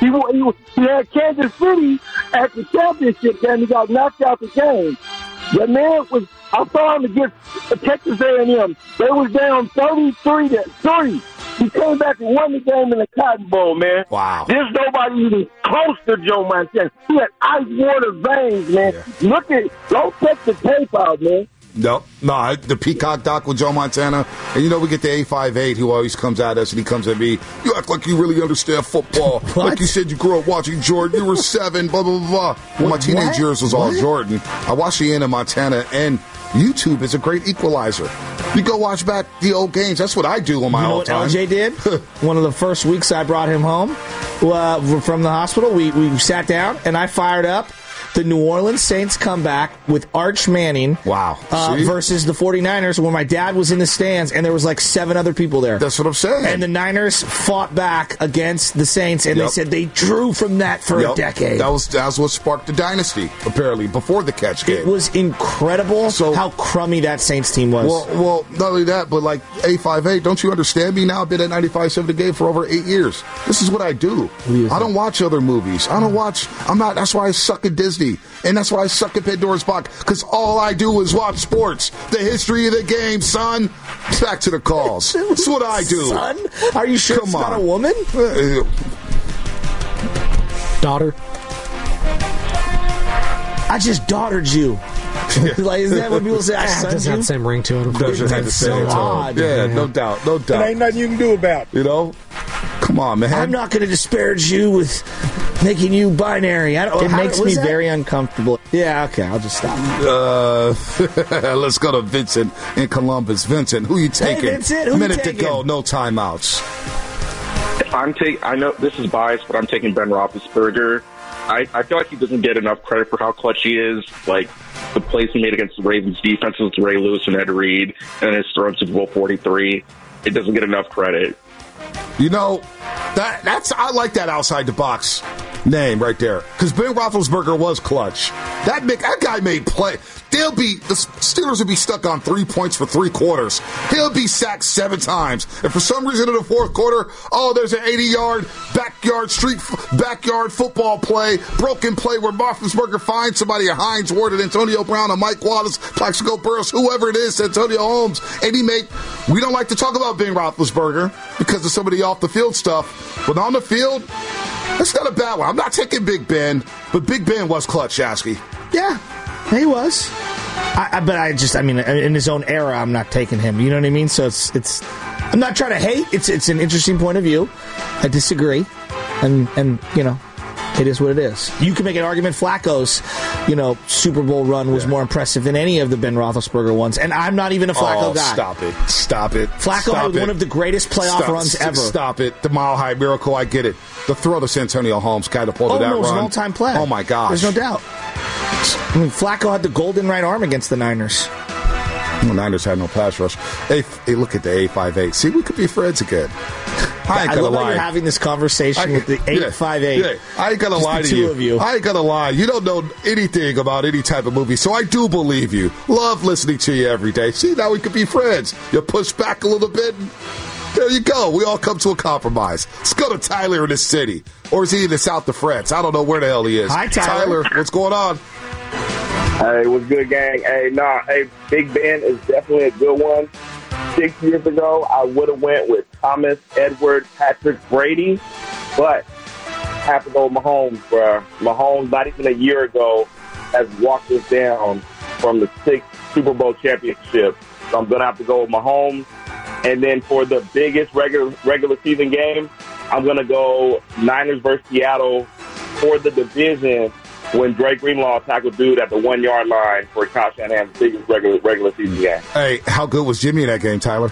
He, he, he had Kansas City at the championship game. He got knocked out the game. The man was, I saw him against Texas A and M. They was down thirty-three to three. He came back and won the game in the Cotton Bowl, man. Wow. There's nobody even close to Joe Montana. He had ice water veins, man. Yeah. Look at, don't take the tape out, man. No, no, the Peacock doc with Joe Montana. And you know, we get the A fifty-eight who always comes at us and he comes at me. You act like you really understand football. Like you said you grew up watching Jordan. You were seven, blah, blah, blah, blah. Well, my teenage what? years was all what? Jordan. I watched the end of Montana, and YouTube is a great equalizer. You go watch back the old games. That's what I do on my you know own what time. L J did? One of the first weeks I brought him home uh, from the hospital, we, we sat down, and I fired up the New Orleans Saints comeback with Arch Manning wow. uh, versus the 49ers, where my dad was in the stands, and there was like seven other people there. That's what I'm saying. And the Niners fought back against the Saints, and yep. they said they drew from that for yep. a decade. That was, that was what sparked the dynasty, apparently, before the catch game. It was incredible so, how crummy that Saints team was. Well, well, not only that, but like A fifty-eight, don't you understand me now? I've been at ninety-five seven The Game for over eight years. This is what I do. do I don't watch other movies. I don't watch, I'm not, that's why I suck at Disney. And that's why I suck at Pandora's Box, because all I do is watch sports. The history of the game, son. Back to the calls. That's what I do. Son? Are you sure Come it's on. not a woman? Uh, Daughter. I just daughtered you. Like, is that what people say? I ah, it doesn't have the same ring to it. It doesn't have the same so tone. Yeah, yeah, no doubt. No doubt. There ain't nothing you can do about it. You know? Come on, man. I'm not going to disparage you with making you binary. I don't, it how, makes me that? very uncomfortable. Yeah, okay, I'll just stop. Uh, let's go to Vincent in Columbus. Vincent, who you taking? Hey, Vincent, who Minute you taking? to go, no timeouts. I'm take. I know this is biased, but I'm taking Ben Roethlisberger. I, I feel like he doesn't get enough credit for how clutch he is. Like the plays he made against the Ravens defenses with Ray Lewis and Ed Reed, and his throw in Super Bowl forty-three. It doesn't get enough credit. You know, that that's I like that outside the box name right there, because Ben Roethlisberger was clutch. That make, that guy made play. They'll be the Steelers will be stuck on three points for three quarters. He'll be sacked seven times, and for some reason in the fourth quarter, oh, there's an eighty-yard backyard street backyard football play, broken play where Roethlisberger finds somebody, a Hines Ward, and Antonio Brown, and Mike Wallace, Plaxico Burress, whoever it is, Antonio Holmes, and he made. We don't like to talk about Ben Roethlisberger because of some of the off the field stuff, but on the field, that's not a bad one. I'm not taking Big Ben, but Big Ben was clutch, Shasky. Yeah, he was. I, I, but I just, I mean, in his own era, I'm not taking him. You know what I mean? So it's, it's. I'm not trying to hate. It's, it's an interesting point of view. I disagree, and and you know, it is what it is. You can make an argument. Flacco's, you know, Super Bowl run was yeah. more impressive than any of the Ben Roethlisberger ones, and I'm not even a Flacco oh, guy. Stop it! Stop it! Flacco stop was it. one of the greatest playoff stop, runs ever. Stop it! The Mile High Miracle. I get it. The throw to Santonio Holmes catapulted oh, that no, it was run. an all-time play. Oh my gosh! There's no doubt. I mean, Flacco had the golden right arm against the Niners. The Niners had no pass rush. Hey, hey look at the A fifty-eight. See, we could be friends again. I ain't I gonna love lie. That you're having this conversation I, with the eight five eight. Yeah, yeah. I ain't gonna Just lie the to two you. Of you. I ain't gonna lie. You don't know anything about any type of movie, so I do believe you. Love listening to you every day. See, now we could be friends. You push back a little bit. And there you go. We all come to a compromise. Let's go to Tyler in the city. Or is he in the south of France? I don't know where the hell he is. Hi, Tyler. Tyler, what's going on? Hey, what's good, gang? Hey, nah, hey, Big Ben is definitely a good one. Six years ago, I would have went with Thomas, Edward, Patrick, Brady, but I have to go with Mahomes, bro. Mahomes, not even a year ago, has walked us down from the sixth Super Bowl championship. So I'm going to have to go with Mahomes. And then for the biggest regular regular season game, I'm going to go Niners versus Seattle for the division when Drake Greenlaw tackled dude at the one-yard line for Kyle Shanahan's biggest regular regular season game. Hey, how good was Jimmy in that game, Tyler?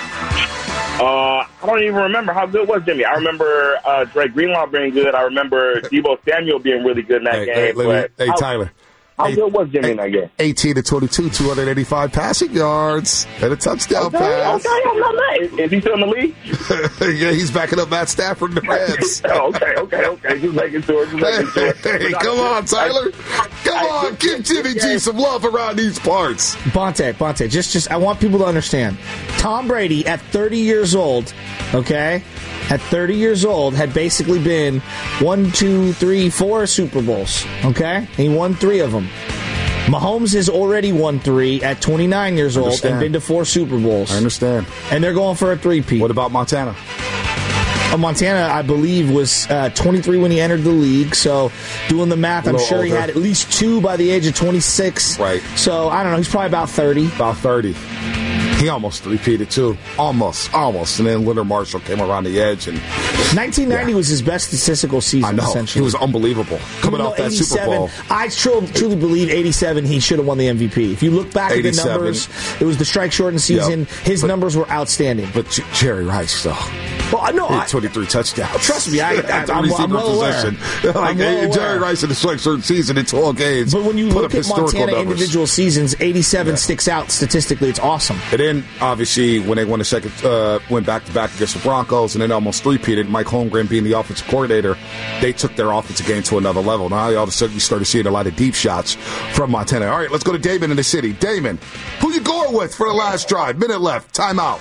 Uh, I don't even remember how good was Jimmy. I remember uh, Drake Greenlaw being good. I remember Deebo Samuel being really good in that hey, game. Hey, but hey how, Tyler. How Eight, good was Jimmy eight, in that game? eighteen to twenty-two, two hundred eighty-five passing yards and a touchdown okay, pass. Okay, I'm not mad. Is, is he still in the league? Yeah, he's backing up Matt Stafford in the Reds. oh, okay, okay, okay. Just making sure. Just making sure. Hey, come on, Tyler. Come I, on, give Jimmy G some love around these parts. Bonte, Bonte, just, just, I want people to understand. Tom Brady, at thirty years old, okay, at thirty years old, had basically been one, two, three, four Super Bowls, okay? And he won three of them. Mahomes has already won three at twenty-nine years old and been to four Super Bowls. I understand. And they're going for a three-peat. What about Montana? Uh, Montana, I believe, was uh, twenty-three when he entered the league. So doing the math, I'm sure older. He had at least two by the age of twenty-six. Right. So I don't know. He's probably about thirty. About thirty. He almost three-peated, too. Almost. Almost. And then Leonard Marshall came around the edge. And nineteen ninety yeah. was his best statistical season, I know. essentially. He was unbelievable. Coming off that Super Bowl. I truly, truly believe eighty-seven he should have won the M V P. If you look back at the numbers, it was the strike-shortened season. Yep. His but, numbers were outstanding. But J- Jerry Rice, though. Well, I know. He had twenty-three touchdowns. Trust me, I, I, I'm, I'm well aware. Like, I'm well Jerry aware. Rice in the strike-shortened season in twelve games. But when you look at Montana numbers. individual seasons, eighty-seven yeah. sticks out statistically. It's awesome. And then, obviously, when they won the second, uh, went back-to-back against the Broncos and then almost three-peated, Mike Holmgren being the offensive coordinator, they took their offensive game to another level. Now, all of a sudden, you started seeing a lot of deep shots from Montana. All right, let's go to Damon in the city. Damon, who you going with for the last drive? Minute left. Timeout.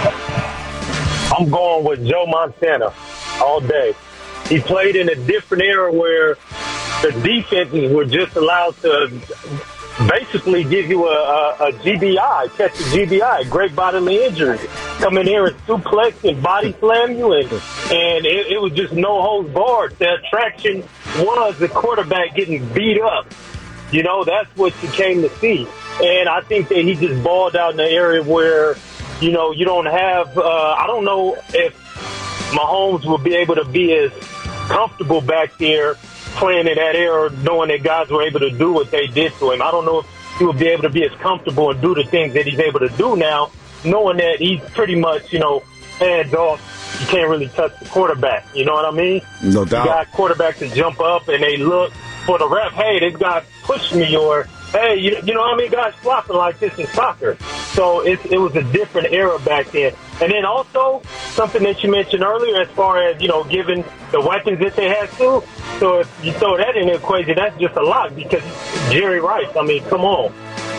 I'm going with Joe Montana all day. He played in a different era where the defenses were just allowed to basically give you a, a, a G B I, catch a G B I, great bodily injury. Come in here and suplex and body slam you, and, and it, it was just no holds barred. The attraction was the quarterback getting beat up. You know, that's what you came to see. And I think that he just balled out in the area where, you know, you don't have, uh, I don't know if Mahomes will be able to be as comfortable back there playing in that era, knowing that guys were able to do what they did to him. I don't know if he will be able to be as comfortable and do the things that he's able to do now, knowing that he's pretty much, you know, hands off. You can't really touch the quarterback. You know what I mean? No doubt. You got quarterbacks that jump up and they look for the ref. Hey, this guy pushed me, or hey, you, you know how many guys flopping like this in soccer? So it, it was a different era back then. And then also something that you mentioned earlier as far as, you know, giving the weapons that they had too. So if you throw that in the equation, that's just a lot because Jerry Rice, I mean, come on.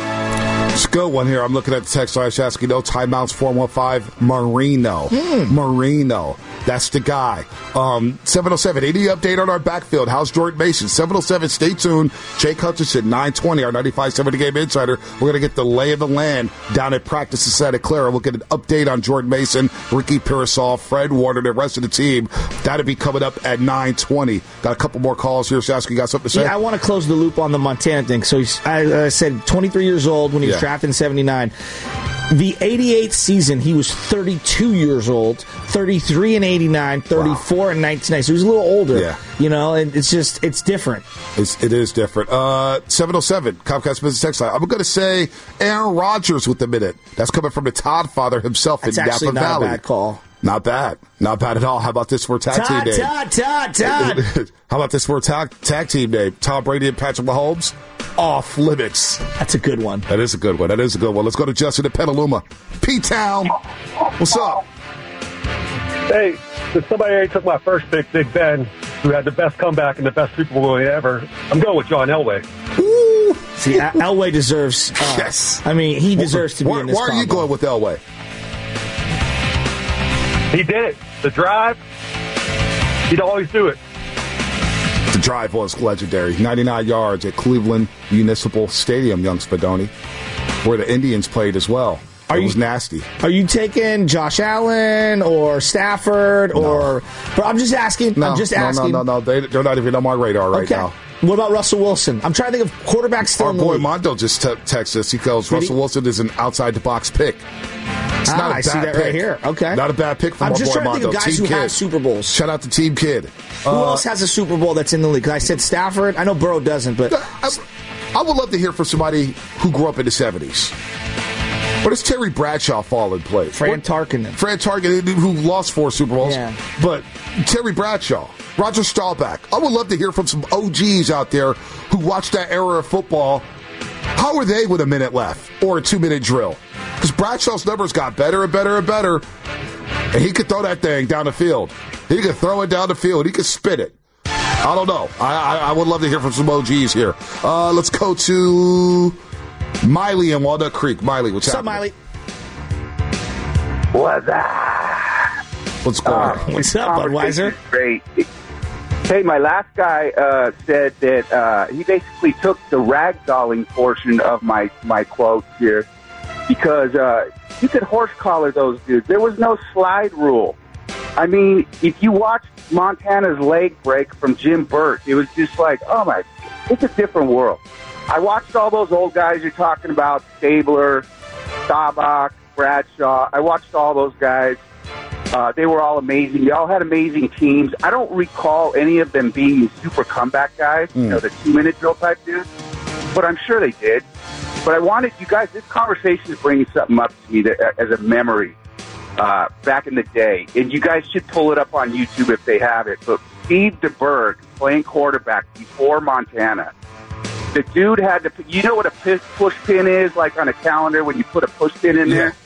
It's a good one here. I'm looking at the text line asking, no timeouts, four one five, Marino. Mm. Marino. That's the guy. Um, seven oh seven, any update on our backfield? How's Jordan Mason? seven oh seven, stay tuned. Jake Hutchinson, nine twenty, our ninety-five point seven The Game Insider. We're going to get the lay of the land down at practice in Santa Clara. We'll get an update on Jordan Mason, Ricky Pearsall, Fred Warner, the rest of the team. That'll be coming up at nine twenty. Got a couple more calls here. Shasky, got something to say? Yeah, I want to close the loop on the Montana thing. So he's, I uh, said twenty-three years old when he was yeah. drafted in seventy-nine. The eighty-eight season, he was thirty-two years old, thirty-three in eighty-nine, thirty-four wow. in nineteen ninety. So he was a little older, yeah. you know, and it's just, it's different. It's, it is different. Uh, seven oh seven, Comcast Business Text Line. I'm going to say Aaron Rodgers with the minute. That's coming from the Todd father himself That's in Napa actually not Valley. A bad call. Not bad. Not bad at all. How about this for a tag Todd, team name? Todd, Todd, Todd. How about this for a tag, tag team name? Tom Brady and Patrick Mahomes? Off limits. That's a good one. That is a good one. That is a good one. Let's go to Justin in Petaluma. P-Town. What's up? Hey, since somebody already took my first pick, Big Ben, who had the best comeback and the best Super Bowl ever, I'm going with John Elway. Ooh. See, Elway deserves. Uh, yes. I mean, he deserves to be why, in this. Why are combo. you going with Elway? He did it. The drive, he'd always do it. The drive was legendary. ninety-nine yards at Cleveland Municipal Stadium, young Spadoni, where the Indians played as well. Are it was you, nasty. Are you taking Josh Allen or Stafford or? No. I'm just asking. No, I'm just no, asking. No, no, no, no. They, they're not even on my radar right okay. now. What about Russell Wilson? I'm trying to think of quarterbacks still Our in the boy league. Mondo just t- texted us. He goes, Russell he? Wilson is an outside-the-box pick. It's ah, not a I bad see that pick. right here. Okay. Not a bad pick from I'm our just boy trying Mondo. to think of guys Team who Kid. have Super Bowls. Shout out to Team Kid. Who uh, else has a Super Bowl that's in the league? Because I said Stafford. I know Burrow doesn't, but... I, I would love to hear from somebody who grew up in the seventies. Where does Terry Bradshaw fall in place? Fran Tarkenton. Fran Tarkenton, who lost four Super Bowls. Yeah. But Terry Bradshaw, Roger Staubach. I would love to hear from some O Gs out there who watched that era of football. How are they with a minute left or a two-minute drill? Because Bradshaw's numbers got better and better and better, and he could throw that thing down the field. He could throw it down the field. He could spin it. I don't know. I, I, I would love to hear from some O Gs here. Uh, let's go to Miley in Walnut Creek. Miley, what's, what's happening? What's up, Miley? What's up? What's going Uh, on? What's up, Budweiser? Great. Hey, my last guy uh, said that uh, he basically took the ragdolling portion of my, my quote here because uh, you could horse collar those dudes. There was no slide rule. I mean, if you watched Montana's leg break from Jim Burke, it was just like, oh my, it's a different world. I watched all those old guys you're talking about, Stabler, Staubach, Bradshaw. I watched all those guys. Uh, they were all amazing. They all had amazing teams. I don't recall any of them being super comeback guys, mm. you know, the two-minute drill type dudes, but I'm sure they did. But I wanted you guys, this conversation is bringing something up to me that, as a memory uh, back in the day. And you guys should pull it up on YouTube if they have it. But Steve DeBerg playing quarterback before Montana. The dude had to, you know what a push pin is, like on a calendar when you put a push pin in there?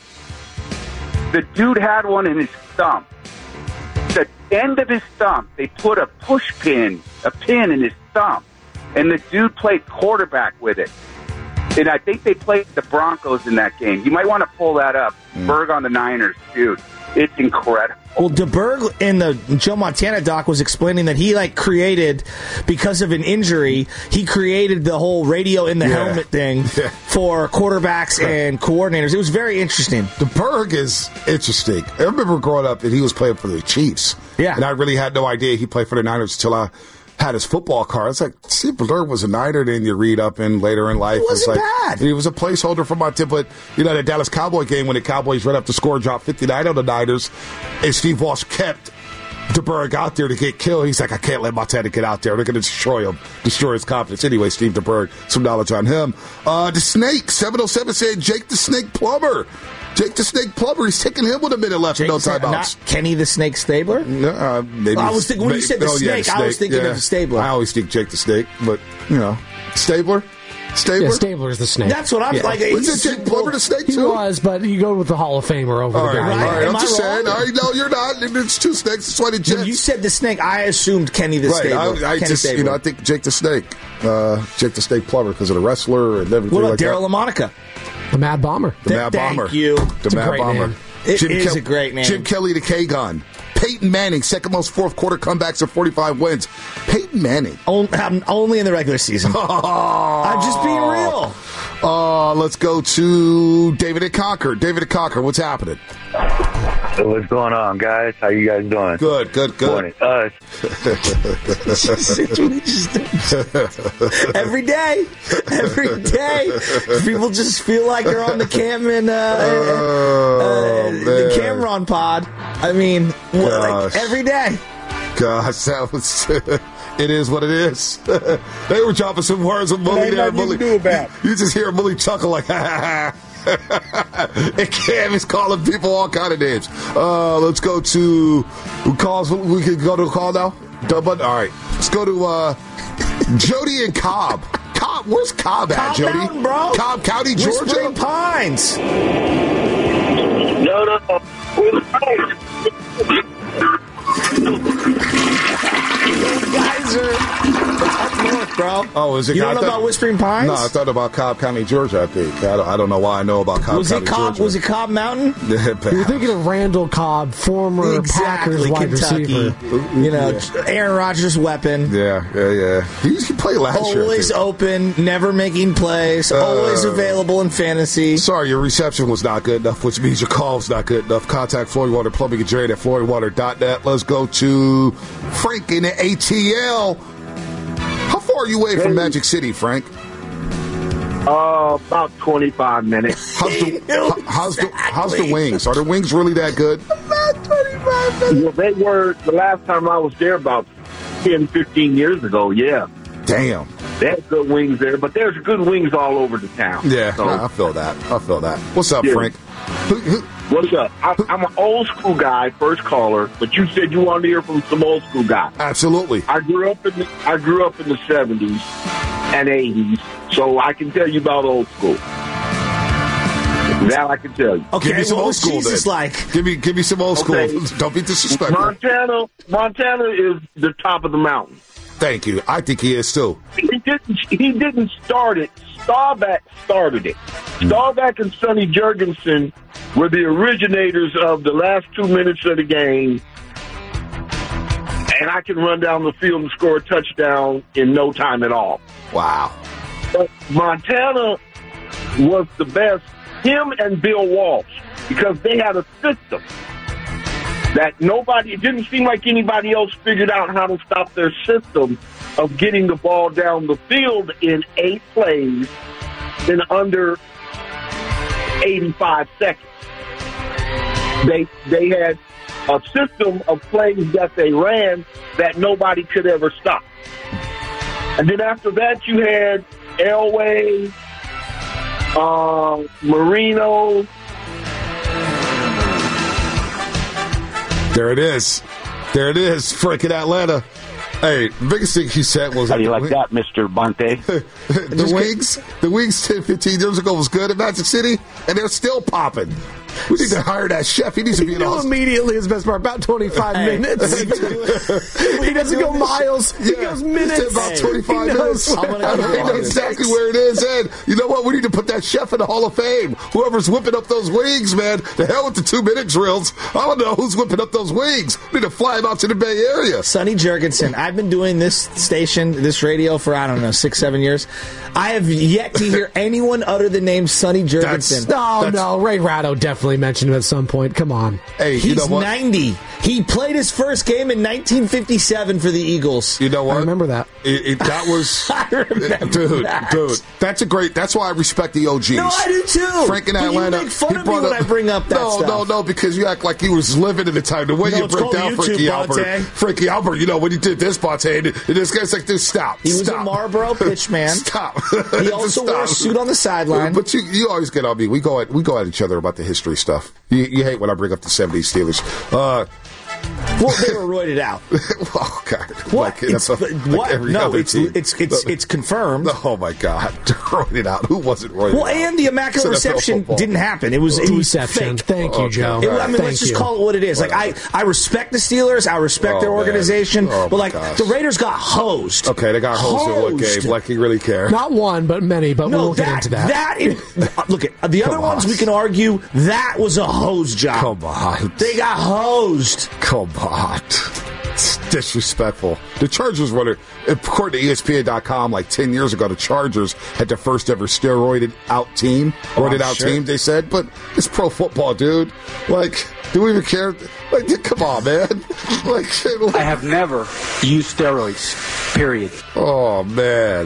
The dude had one in his thumb. The end of his thumb, they put a push pin, a pin in his thumb, and the dude played quarterback with it. And I think they played the Broncos in that game. You might want to pull that up. Mm. Berg on the Niners, dude. It's incredible. Well, DeBerg in the Joe Montana doc was explaining that he like created, because of an injury, he created the whole radio in the yeah. helmet thing yeah. for quarterbacks and coordinators. It was very interesting. DeBerg is interesting. I remember growing up and he was playing for the Chiefs. Yeah. And I really had no idea he played for the Niners until I had his football card. It's like, Steve DeBerg was a Niner, then you read up in later in life. It wasn't it's like, bad. He was a placeholder for my team, but, you know, the Dallas Cowboy game when the Cowboys ran up the score, dropped fifty-nine on the Niners, and Steve Walsh kept DeBerg out there to get killed. He's like, I can't let Montana get out there. They're going to destroy him, destroy his confidence. Anyway, Steve DeBerg, some knowledge on him. Uh, the Snake, seven oh seven said Jake the Snake Plumber. Jake the Snake Plumber, he's taking him with a minute left Jake and no Snake, timeouts. Not Kenny the Snake Stabler? No, uh, maybe. I was thinking, when you said the oh, snake, yeah, the snake, I was thinking yeah. of the Stabler. I always think Jake the Snake, but, you know, Stabler? Stabler? Yeah, Stabler's the snake. That's what I'm yeah. like. Was it Jake Plumber the Snake, too? He was, but you go with the Hall of Famer over all the right, guy. All right, Am I'm I just wrong? saying. All right, no, you're not. It's two snakes. That's why the Jets. When you said the snake, I assumed Kenny the right, Stabler. I, I Kenny just, Stabler. you know, I think Jake the Snake. Uh, Jake the Snake Plumber because of the wrestler and everything what about like Daryl that. LaMonica? The Mad Bomber. The Mad Thank Bomber. you. The It's a Mad great Bomber. name. It Jim is Kel- a great name. Jim Kelly, the K-Gun. Peyton Manning, second most fourth quarter comebacks of forty-five wins. Peyton Manning. Only, um, only in the regular season. Oh. I'm just being real. Uh, let's go to David at Concord. David at Concord, what's happening? So what's going on, guys? How you guys doing? Good, good, good. Morning. Uh, Every day. Every day. People just feel like they're on the Cam and uh, oh, uh, the Cameron pod. I mean, what, like every day. Gosh, that was... It is what it is. They were dropping some words with Bully there. Bully. Do about. You just hear Bully chuckle like, ha ha ha. And Cam is calling people all kind of names. Uh, let's go to who calls. We can go to a call now. Done button? All right. Let's go to uh, Jody and Cobb. Cobb, where's Cobb at, Cobb Jody? Mountain, bro. Cobb County, Georgia. Whispering Pines. No, no, no. Guys are up north, bro. Oh, is it? You don't know thought, about Whispering Pines? No, I thought about Cobb County, Georgia. I think I don't, I don't know why I know about Cobb was County, it Cobb, Georgia. Was it Cobb Mountain? You're thinking of Randall Cobb, former Exactly, Packers wide Kentucky. receiver. You know, Yeah. Aaron Rodgers' weapon. Yeah, yeah, yeah. He, he played last year. I Always think. open, never making plays, Uh, always available in fantasy. Sorry, your reception was not good enough, which means your call was not good enough. Contact Florida Water Plumbing and Drain at florida water dot net. Let's go to Frank in the A T L. How far are you away from Magic City, Frank? Uh, about twenty-five minutes. How's the, how, how's, the, how's the wings? Are the wings really that good? About twenty-five minutes. Well, they were the last time I was there about ten, fifteen years ago, yeah. Damn. They have good wings there, but there's good wings all over the town. Yeah, So, nah, I feel that. I feel that. What's up, Yeah. Frank? Who- who- what's up? I, I'm an old school guy, first caller, but you said you wanted to hear from some old school guy. Absolutely. I grew up in the, I grew up in the seventies and eighties, so I can tell you about old school. That I can tell you. Okay, Give me some what old was school Jesus then. like? Give me, give me some old school. Okay. Don't be disrespectful. Montana, Montana is the top of the mountain. Thank you. I think he is too. He didn't. He didn't start it. Staubach started it. Staubach and Sonny Jurgensen were the originators of the last two minutes of the game. And I can run down the field and score a touchdown in no time at all. Wow. But Montana was the best, him and Bill Walsh, because they had a system that nobody, it didn't seem like anybody else figured out how to stop their system of getting the ball down the field in eight plays in under eighty-five seconds. They they had a system of plays that they ran that nobody could ever stop. And then after that, you had Elway, uh, Marino. There it is. There it is. Freaking Atlanta. Hey, the biggest thing he said was... How do you like that, Mister Bonte? the wings, the wings ten, fifteen years ago was good in Magic City, and they're still popping. We need to hire that chef. He needs to be you in know the immediately his best part, about twenty-five hey, minutes. He doesn't go miles. He yeah, goes minutes. About twenty-five hey, minutes. He knows exactly where it is. And you know what? We need to put that chef in the Hall of Fame. Whoever's whipping up those wings, man. The hell with the two-minute drills. I don't know who's whipping up those wings. We need to fly him out to the Bay Area. Sonny Jurgensen. I've been doing this station, this radio for, I don't know, six, seven years. I have yet to hear anyone utter the name Sonny Jurgensen. That's, no, that's, no. Ray Ratto definitely mentioned him at some point. Come on. Hey, He's you know what? ninety. He played his first game in nineteen fifty-seven for the Eagles. You know what? I remember that. It, it, that was... I remember dude, that. Dude, that's a great... That's why I respect the O Gs. No, I do too. Frank in but Atlanta. You make fun of me when up, I bring up that no, stuff. No, no, no, because you act like he was living in the time. The way no, you break down YouTube, Frankie Bonte. Albert. Frankie Albert, you know, when he did this, Bonte, and this guy's like, this, stop. He was stop. a Marlboro pitchman. Stop. He also wore a suit on the sideline. But you, you always get on me. We go at we go at each other about the history stuff. You, you hate when I bring up the seventies Steelers. Uh, well, they were roided out. Oh God! What? Like, it's, like what? Every no, other it's, team. it's it's it's confirmed. Oh my God! Roided out. Who wasn't roided well, out? and the immaculate reception didn't happen. It was it was deception. fake. Thank you, Joe. It, I mean, Thank let's just you. call it what it is. Like I, I respect the Steelers. I respect oh, their organization. Oh, but like gosh. the Raiders got hosed. Okay, they got hosed in what game? Like you really care? Not one, but many. But no, we won't that, get into that. That is, look at the other Come ones. on. We can argue that was a hose job. Come on, they got hosed. Come on. It's disrespectful. The Chargers were, according to E S P N dot com, like ten years ago, the Chargers had the first ever steroided out team. Oh, roided out sure. team, they said. But it's pro football, dude. Like, do we even care? Like, come on, man. Like, like I have never used steroids, period. Oh, man.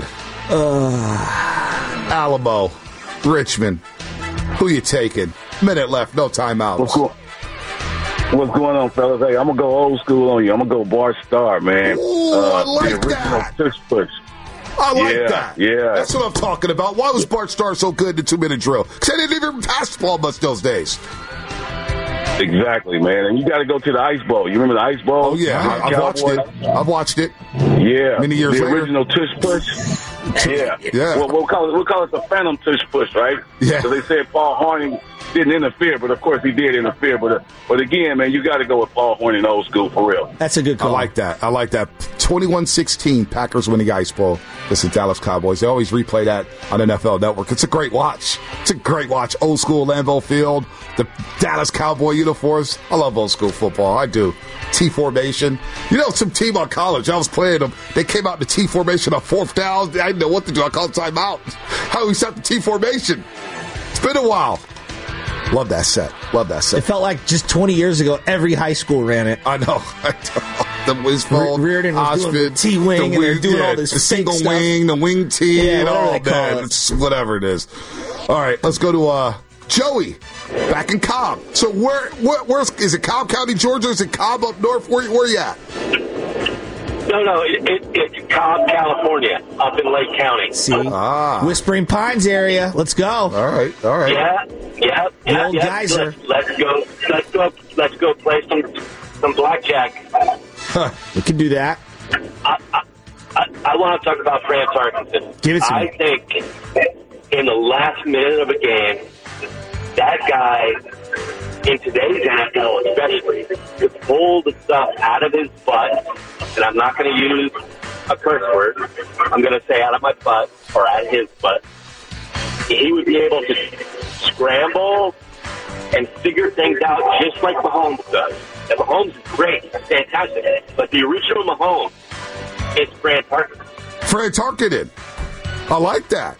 Uh, Alamo, Richmond. Who you taking? Minute left, no timeouts. What's, go- What's going on, fellas? Hey, I'm going to go old school on you. I'm going to go Bart Starr, man. Ooh, uh, I like the original that. Tush Push. I like yeah, that. Yeah. That's what I'm talking about. Why was Bart Starr so good in the two-minute drill? Because they didn't even pass the ball much those days. Exactly, man. And you got to go to the Ice Bowl. You remember the Ice Bowl? Oh, yeah. I, I've watched it. I've watched it. Yeah. Many years the later. The original Tush Push. Yeah. Yeah. Well, we'll, call it, we'll call it the Phantom Tush Push, right? Yeah. So they said Paul Hornung didn't interfere, but of course he did interfere. But uh, but again, man, you got to go with Paul Hornung old school for real. That's a good call. I like that. I like that. twenty-one sixteen Packers win the Ice Bowl. This is Dallas Cowboys. They always replay that on N F L Network. It's a great watch. It's a great watch. Old school Lambeau Field, the Dallas Cowboy uniforms. I love old school football. I do. T formation. You know, some team on college, I was playing them. They came out in the T formation on fourth down. I didn't know what to do. I called timeout. How we set the T formation. It's been a while. Love that set. Love that set. It felt like just twenty years ago, every high school ran it. I know. The Wisfold, Re- Reardon was Osford, doing the T-wing, the and they're doing yeah, all this the fake single stuff. wing, the wing T, Yeah, and whatever all they call that. it. It's whatever it is. All right, let's go to uh, Joey back in Cobb. So where, where, where's is it? Cobb County, Georgia? Is it Cobb up north? Where, where you at? No, no, it, it, it's Cobb, California, up in Lake County. See, ah. Whispering Pines area. Let's go. All right, all right. Yeah, yeah, The yeah. old yeah. geyser. Let's, let's go. Let's go. Let's go play some some blackjack. Huh. We can do that. I, I, I, I want to talk about France Arkansas. Give it to I me. think in the last minute of a game, that guy, in today's N F L especially, to pull the stuff out of his butt, and I'm not going to use a curse word, I'm going to say out of my butt or at his butt, he would be able to scramble and figure things out just like Mahomes does. And Mahomes is great, fantastic, but the original Mahomes is Fran Tarkenton. Fran Tarkenton. I like that.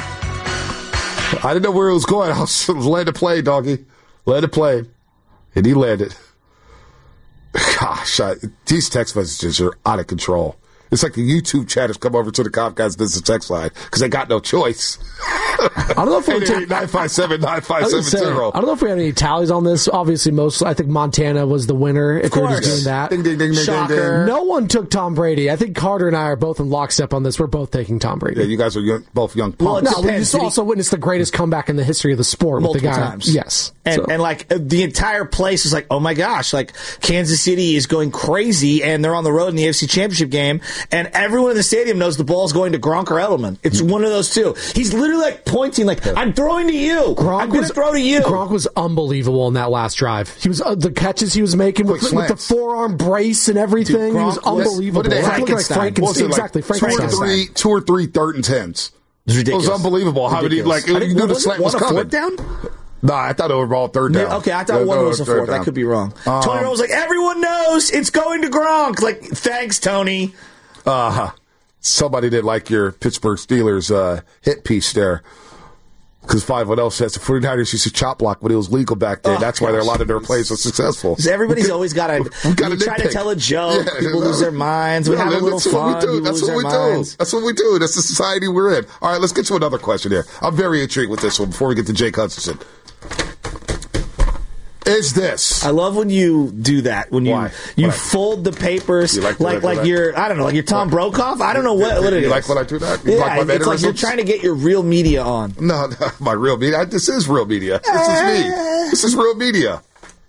I didn't know where it was going. I was let it play, doggy. Let it play. And he landed. Gosh, I, these text messages are out of control. It's like the YouTube chat has come over to the Comcast Business text line because they got no choice. I don't know if we eight eight nine five seven nine five seven zero. I don't know if we have any tallies on this. Obviously, most I think Montana was the winner. If we were just doing that, ding, ding, ding, ding, shocker. Ding, ding. No one took Tom Brady. I think Carter and I are both in lockstep on this. We're both taking Tom Brady. Yeah, you guys are young, both young well, punks. no, we just also he... witnessed the greatest comeback in the history of the sport multiple with the guy. times. Yes, and so. and like the entire place is like, oh my gosh, like Kansas City is going crazy, and they're on the road in the A F C Championship game, and everyone in the stadium knows the ball's going to Gronk or Edelman. It's one of those two. He's literally like pointing, like I'm throwing to you. Gronk I'm going to throw to you. Gronk was unbelievable in that last drive. He was uh, the catches he was making with, with the forearm brace and everything. Dude, he was unbelievable. What did they it looked like Frankenstein. Exactly, like two or three, two or three third and tens. It was ridiculous. It was unbelievable. How many like you knew the slant was coming. Fourth down? No, I thought it was all third down. Yeah, okay, I thought no, one no, was a fourth. Down. I could be wrong. Um, Tony Romo was like, everyone knows it's going to Gronk. Like, thanks, Tony. Uh, somebody didn't like your Pittsburgh Steelers uh, hit piece there. Because five one oh says the 49ers used to chop block when it was legal back then. Oh, That's why a lot of their plays were successful. Everybody's always got to try to tell a joke. Yeah, people no, lose their minds. We no, have a little fun. What we do. That's what we minds. do. That's what we do. That's the society we're in. All right, let's get to another question here. I'm very intrigued with this one before we get to Jake Hutchinson. Is this? I love when you do that. When you Why? you Why? fold the papers you like, like like you're I don't know like you're Tom what? Brokaw. I don't know what, what it you is. You like when I do that? You yeah, like my it's like you're trying to get your real media on. No, no my real media. This is real media. This is me. This is real media.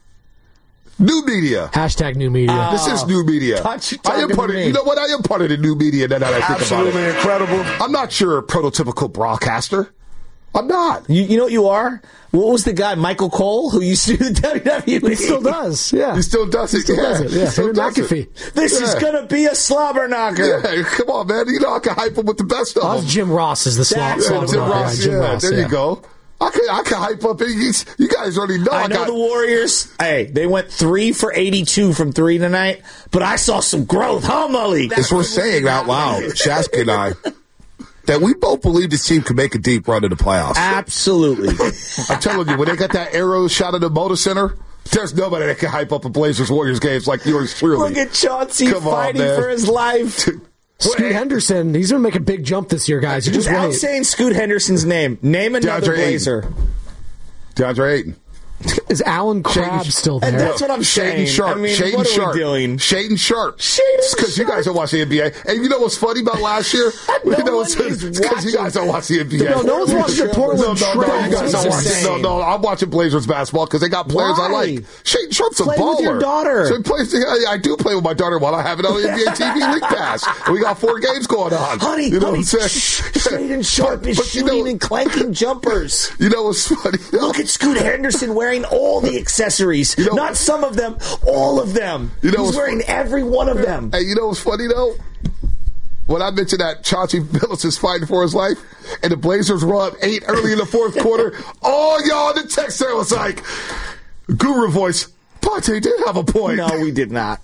New media. Hashtag new media. Uh, this is new media. I am part of. You know what? I am part of the new media. Now that I think Absolutely about it. incredible. I'm not your prototypical broadcaster. I'm not. You, you know what you are? What was the guy, Michael Cole, who used to do the W W E? He still does, yeah. He still does it, he still yeah. does it, yeah. Still does McAfee. It. This yeah. is going to be a slobber knocker. Yeah, come on, man. You know I can hype him with the best of them. Oh, Jim Ross is the slobber yeah, knocker. Jim Ross, yeah, Jim Ross, there yeah. you go. I can, I can hype up any. You guys already know. I, I know got, the Warriors. Hey, they went three for eighty-two from three tonight, but I saw some growth, huh, Malik? As we're saying out loud, Shasky and I, that we both believe this team can make a deep run in the playoffs. Absolutely. I'm telling you, when they got that arrow shot at the Moda Center, there's nobody that can hype up a Blazers Warriors games like yours truly. Look at Chauncey Come fighting on, for his life. Scoot Henderson, he's going to make a big jump this year, guys. You just Without wait. saying Scoot Henderson's name, name another DeAndre Blazer. Ayton. DeAndre Ayton. Is Alan Crabb Shaden, still there? And that's what I'm saying. Shaden Sharp. I mean, Shaden what are Sharp. we doing? Shaden Sharp. Shaden because you guys don't watch the N B A. And you know what's funny about last year? no you know one is because you guys don't watch the N B A. No, no one's watching the Portland no, no, no, you guys don't watch insane. No, no, I'm watching Blazers basketball because they got players Why? I like. Shaden Sharp's a play baller. With your daughter. So he plays. I, I do play with my daughter while I have it on the N B A T V League Pass. And we got four games going on. Honey, you know honey, what I'm saying? Shaden Sharp is but, shooting you know, and clanking jumpers. You know what's funny? Look at Scoot Henderson wearing all the accessories. You know, Not some of them, all of them. You know, he's wearing every one of them. Hey, you know what's funny, though? When I mentioned that Chauncey Billups is fighting for his life, and the Blazers were up eight early in the fourth quarter, all y'all in the text there was like, Guru voice, Bonte did have a point. No, we did not.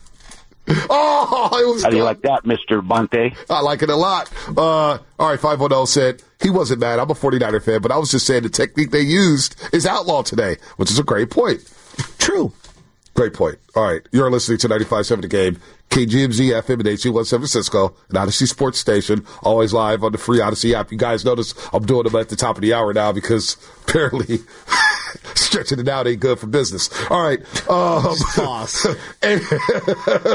Oh, it was How do you like that, Mister Bonte? I like it a lot. Uh, all right, five one oh said he wasn't mad. I'm a 49er fan, but I was just saying the technique they used is outlawed today, which is a great point. True. Great point. All right. You're listening to ninety-five point seven The Game, K G M Z F M and H C one San Francisco, an Odyssey Sports Station, always live on the free Odyssey app. You guys notice I'm doing them at the top of the hour now because apparently stretching it out ain't good for business. All right. Um,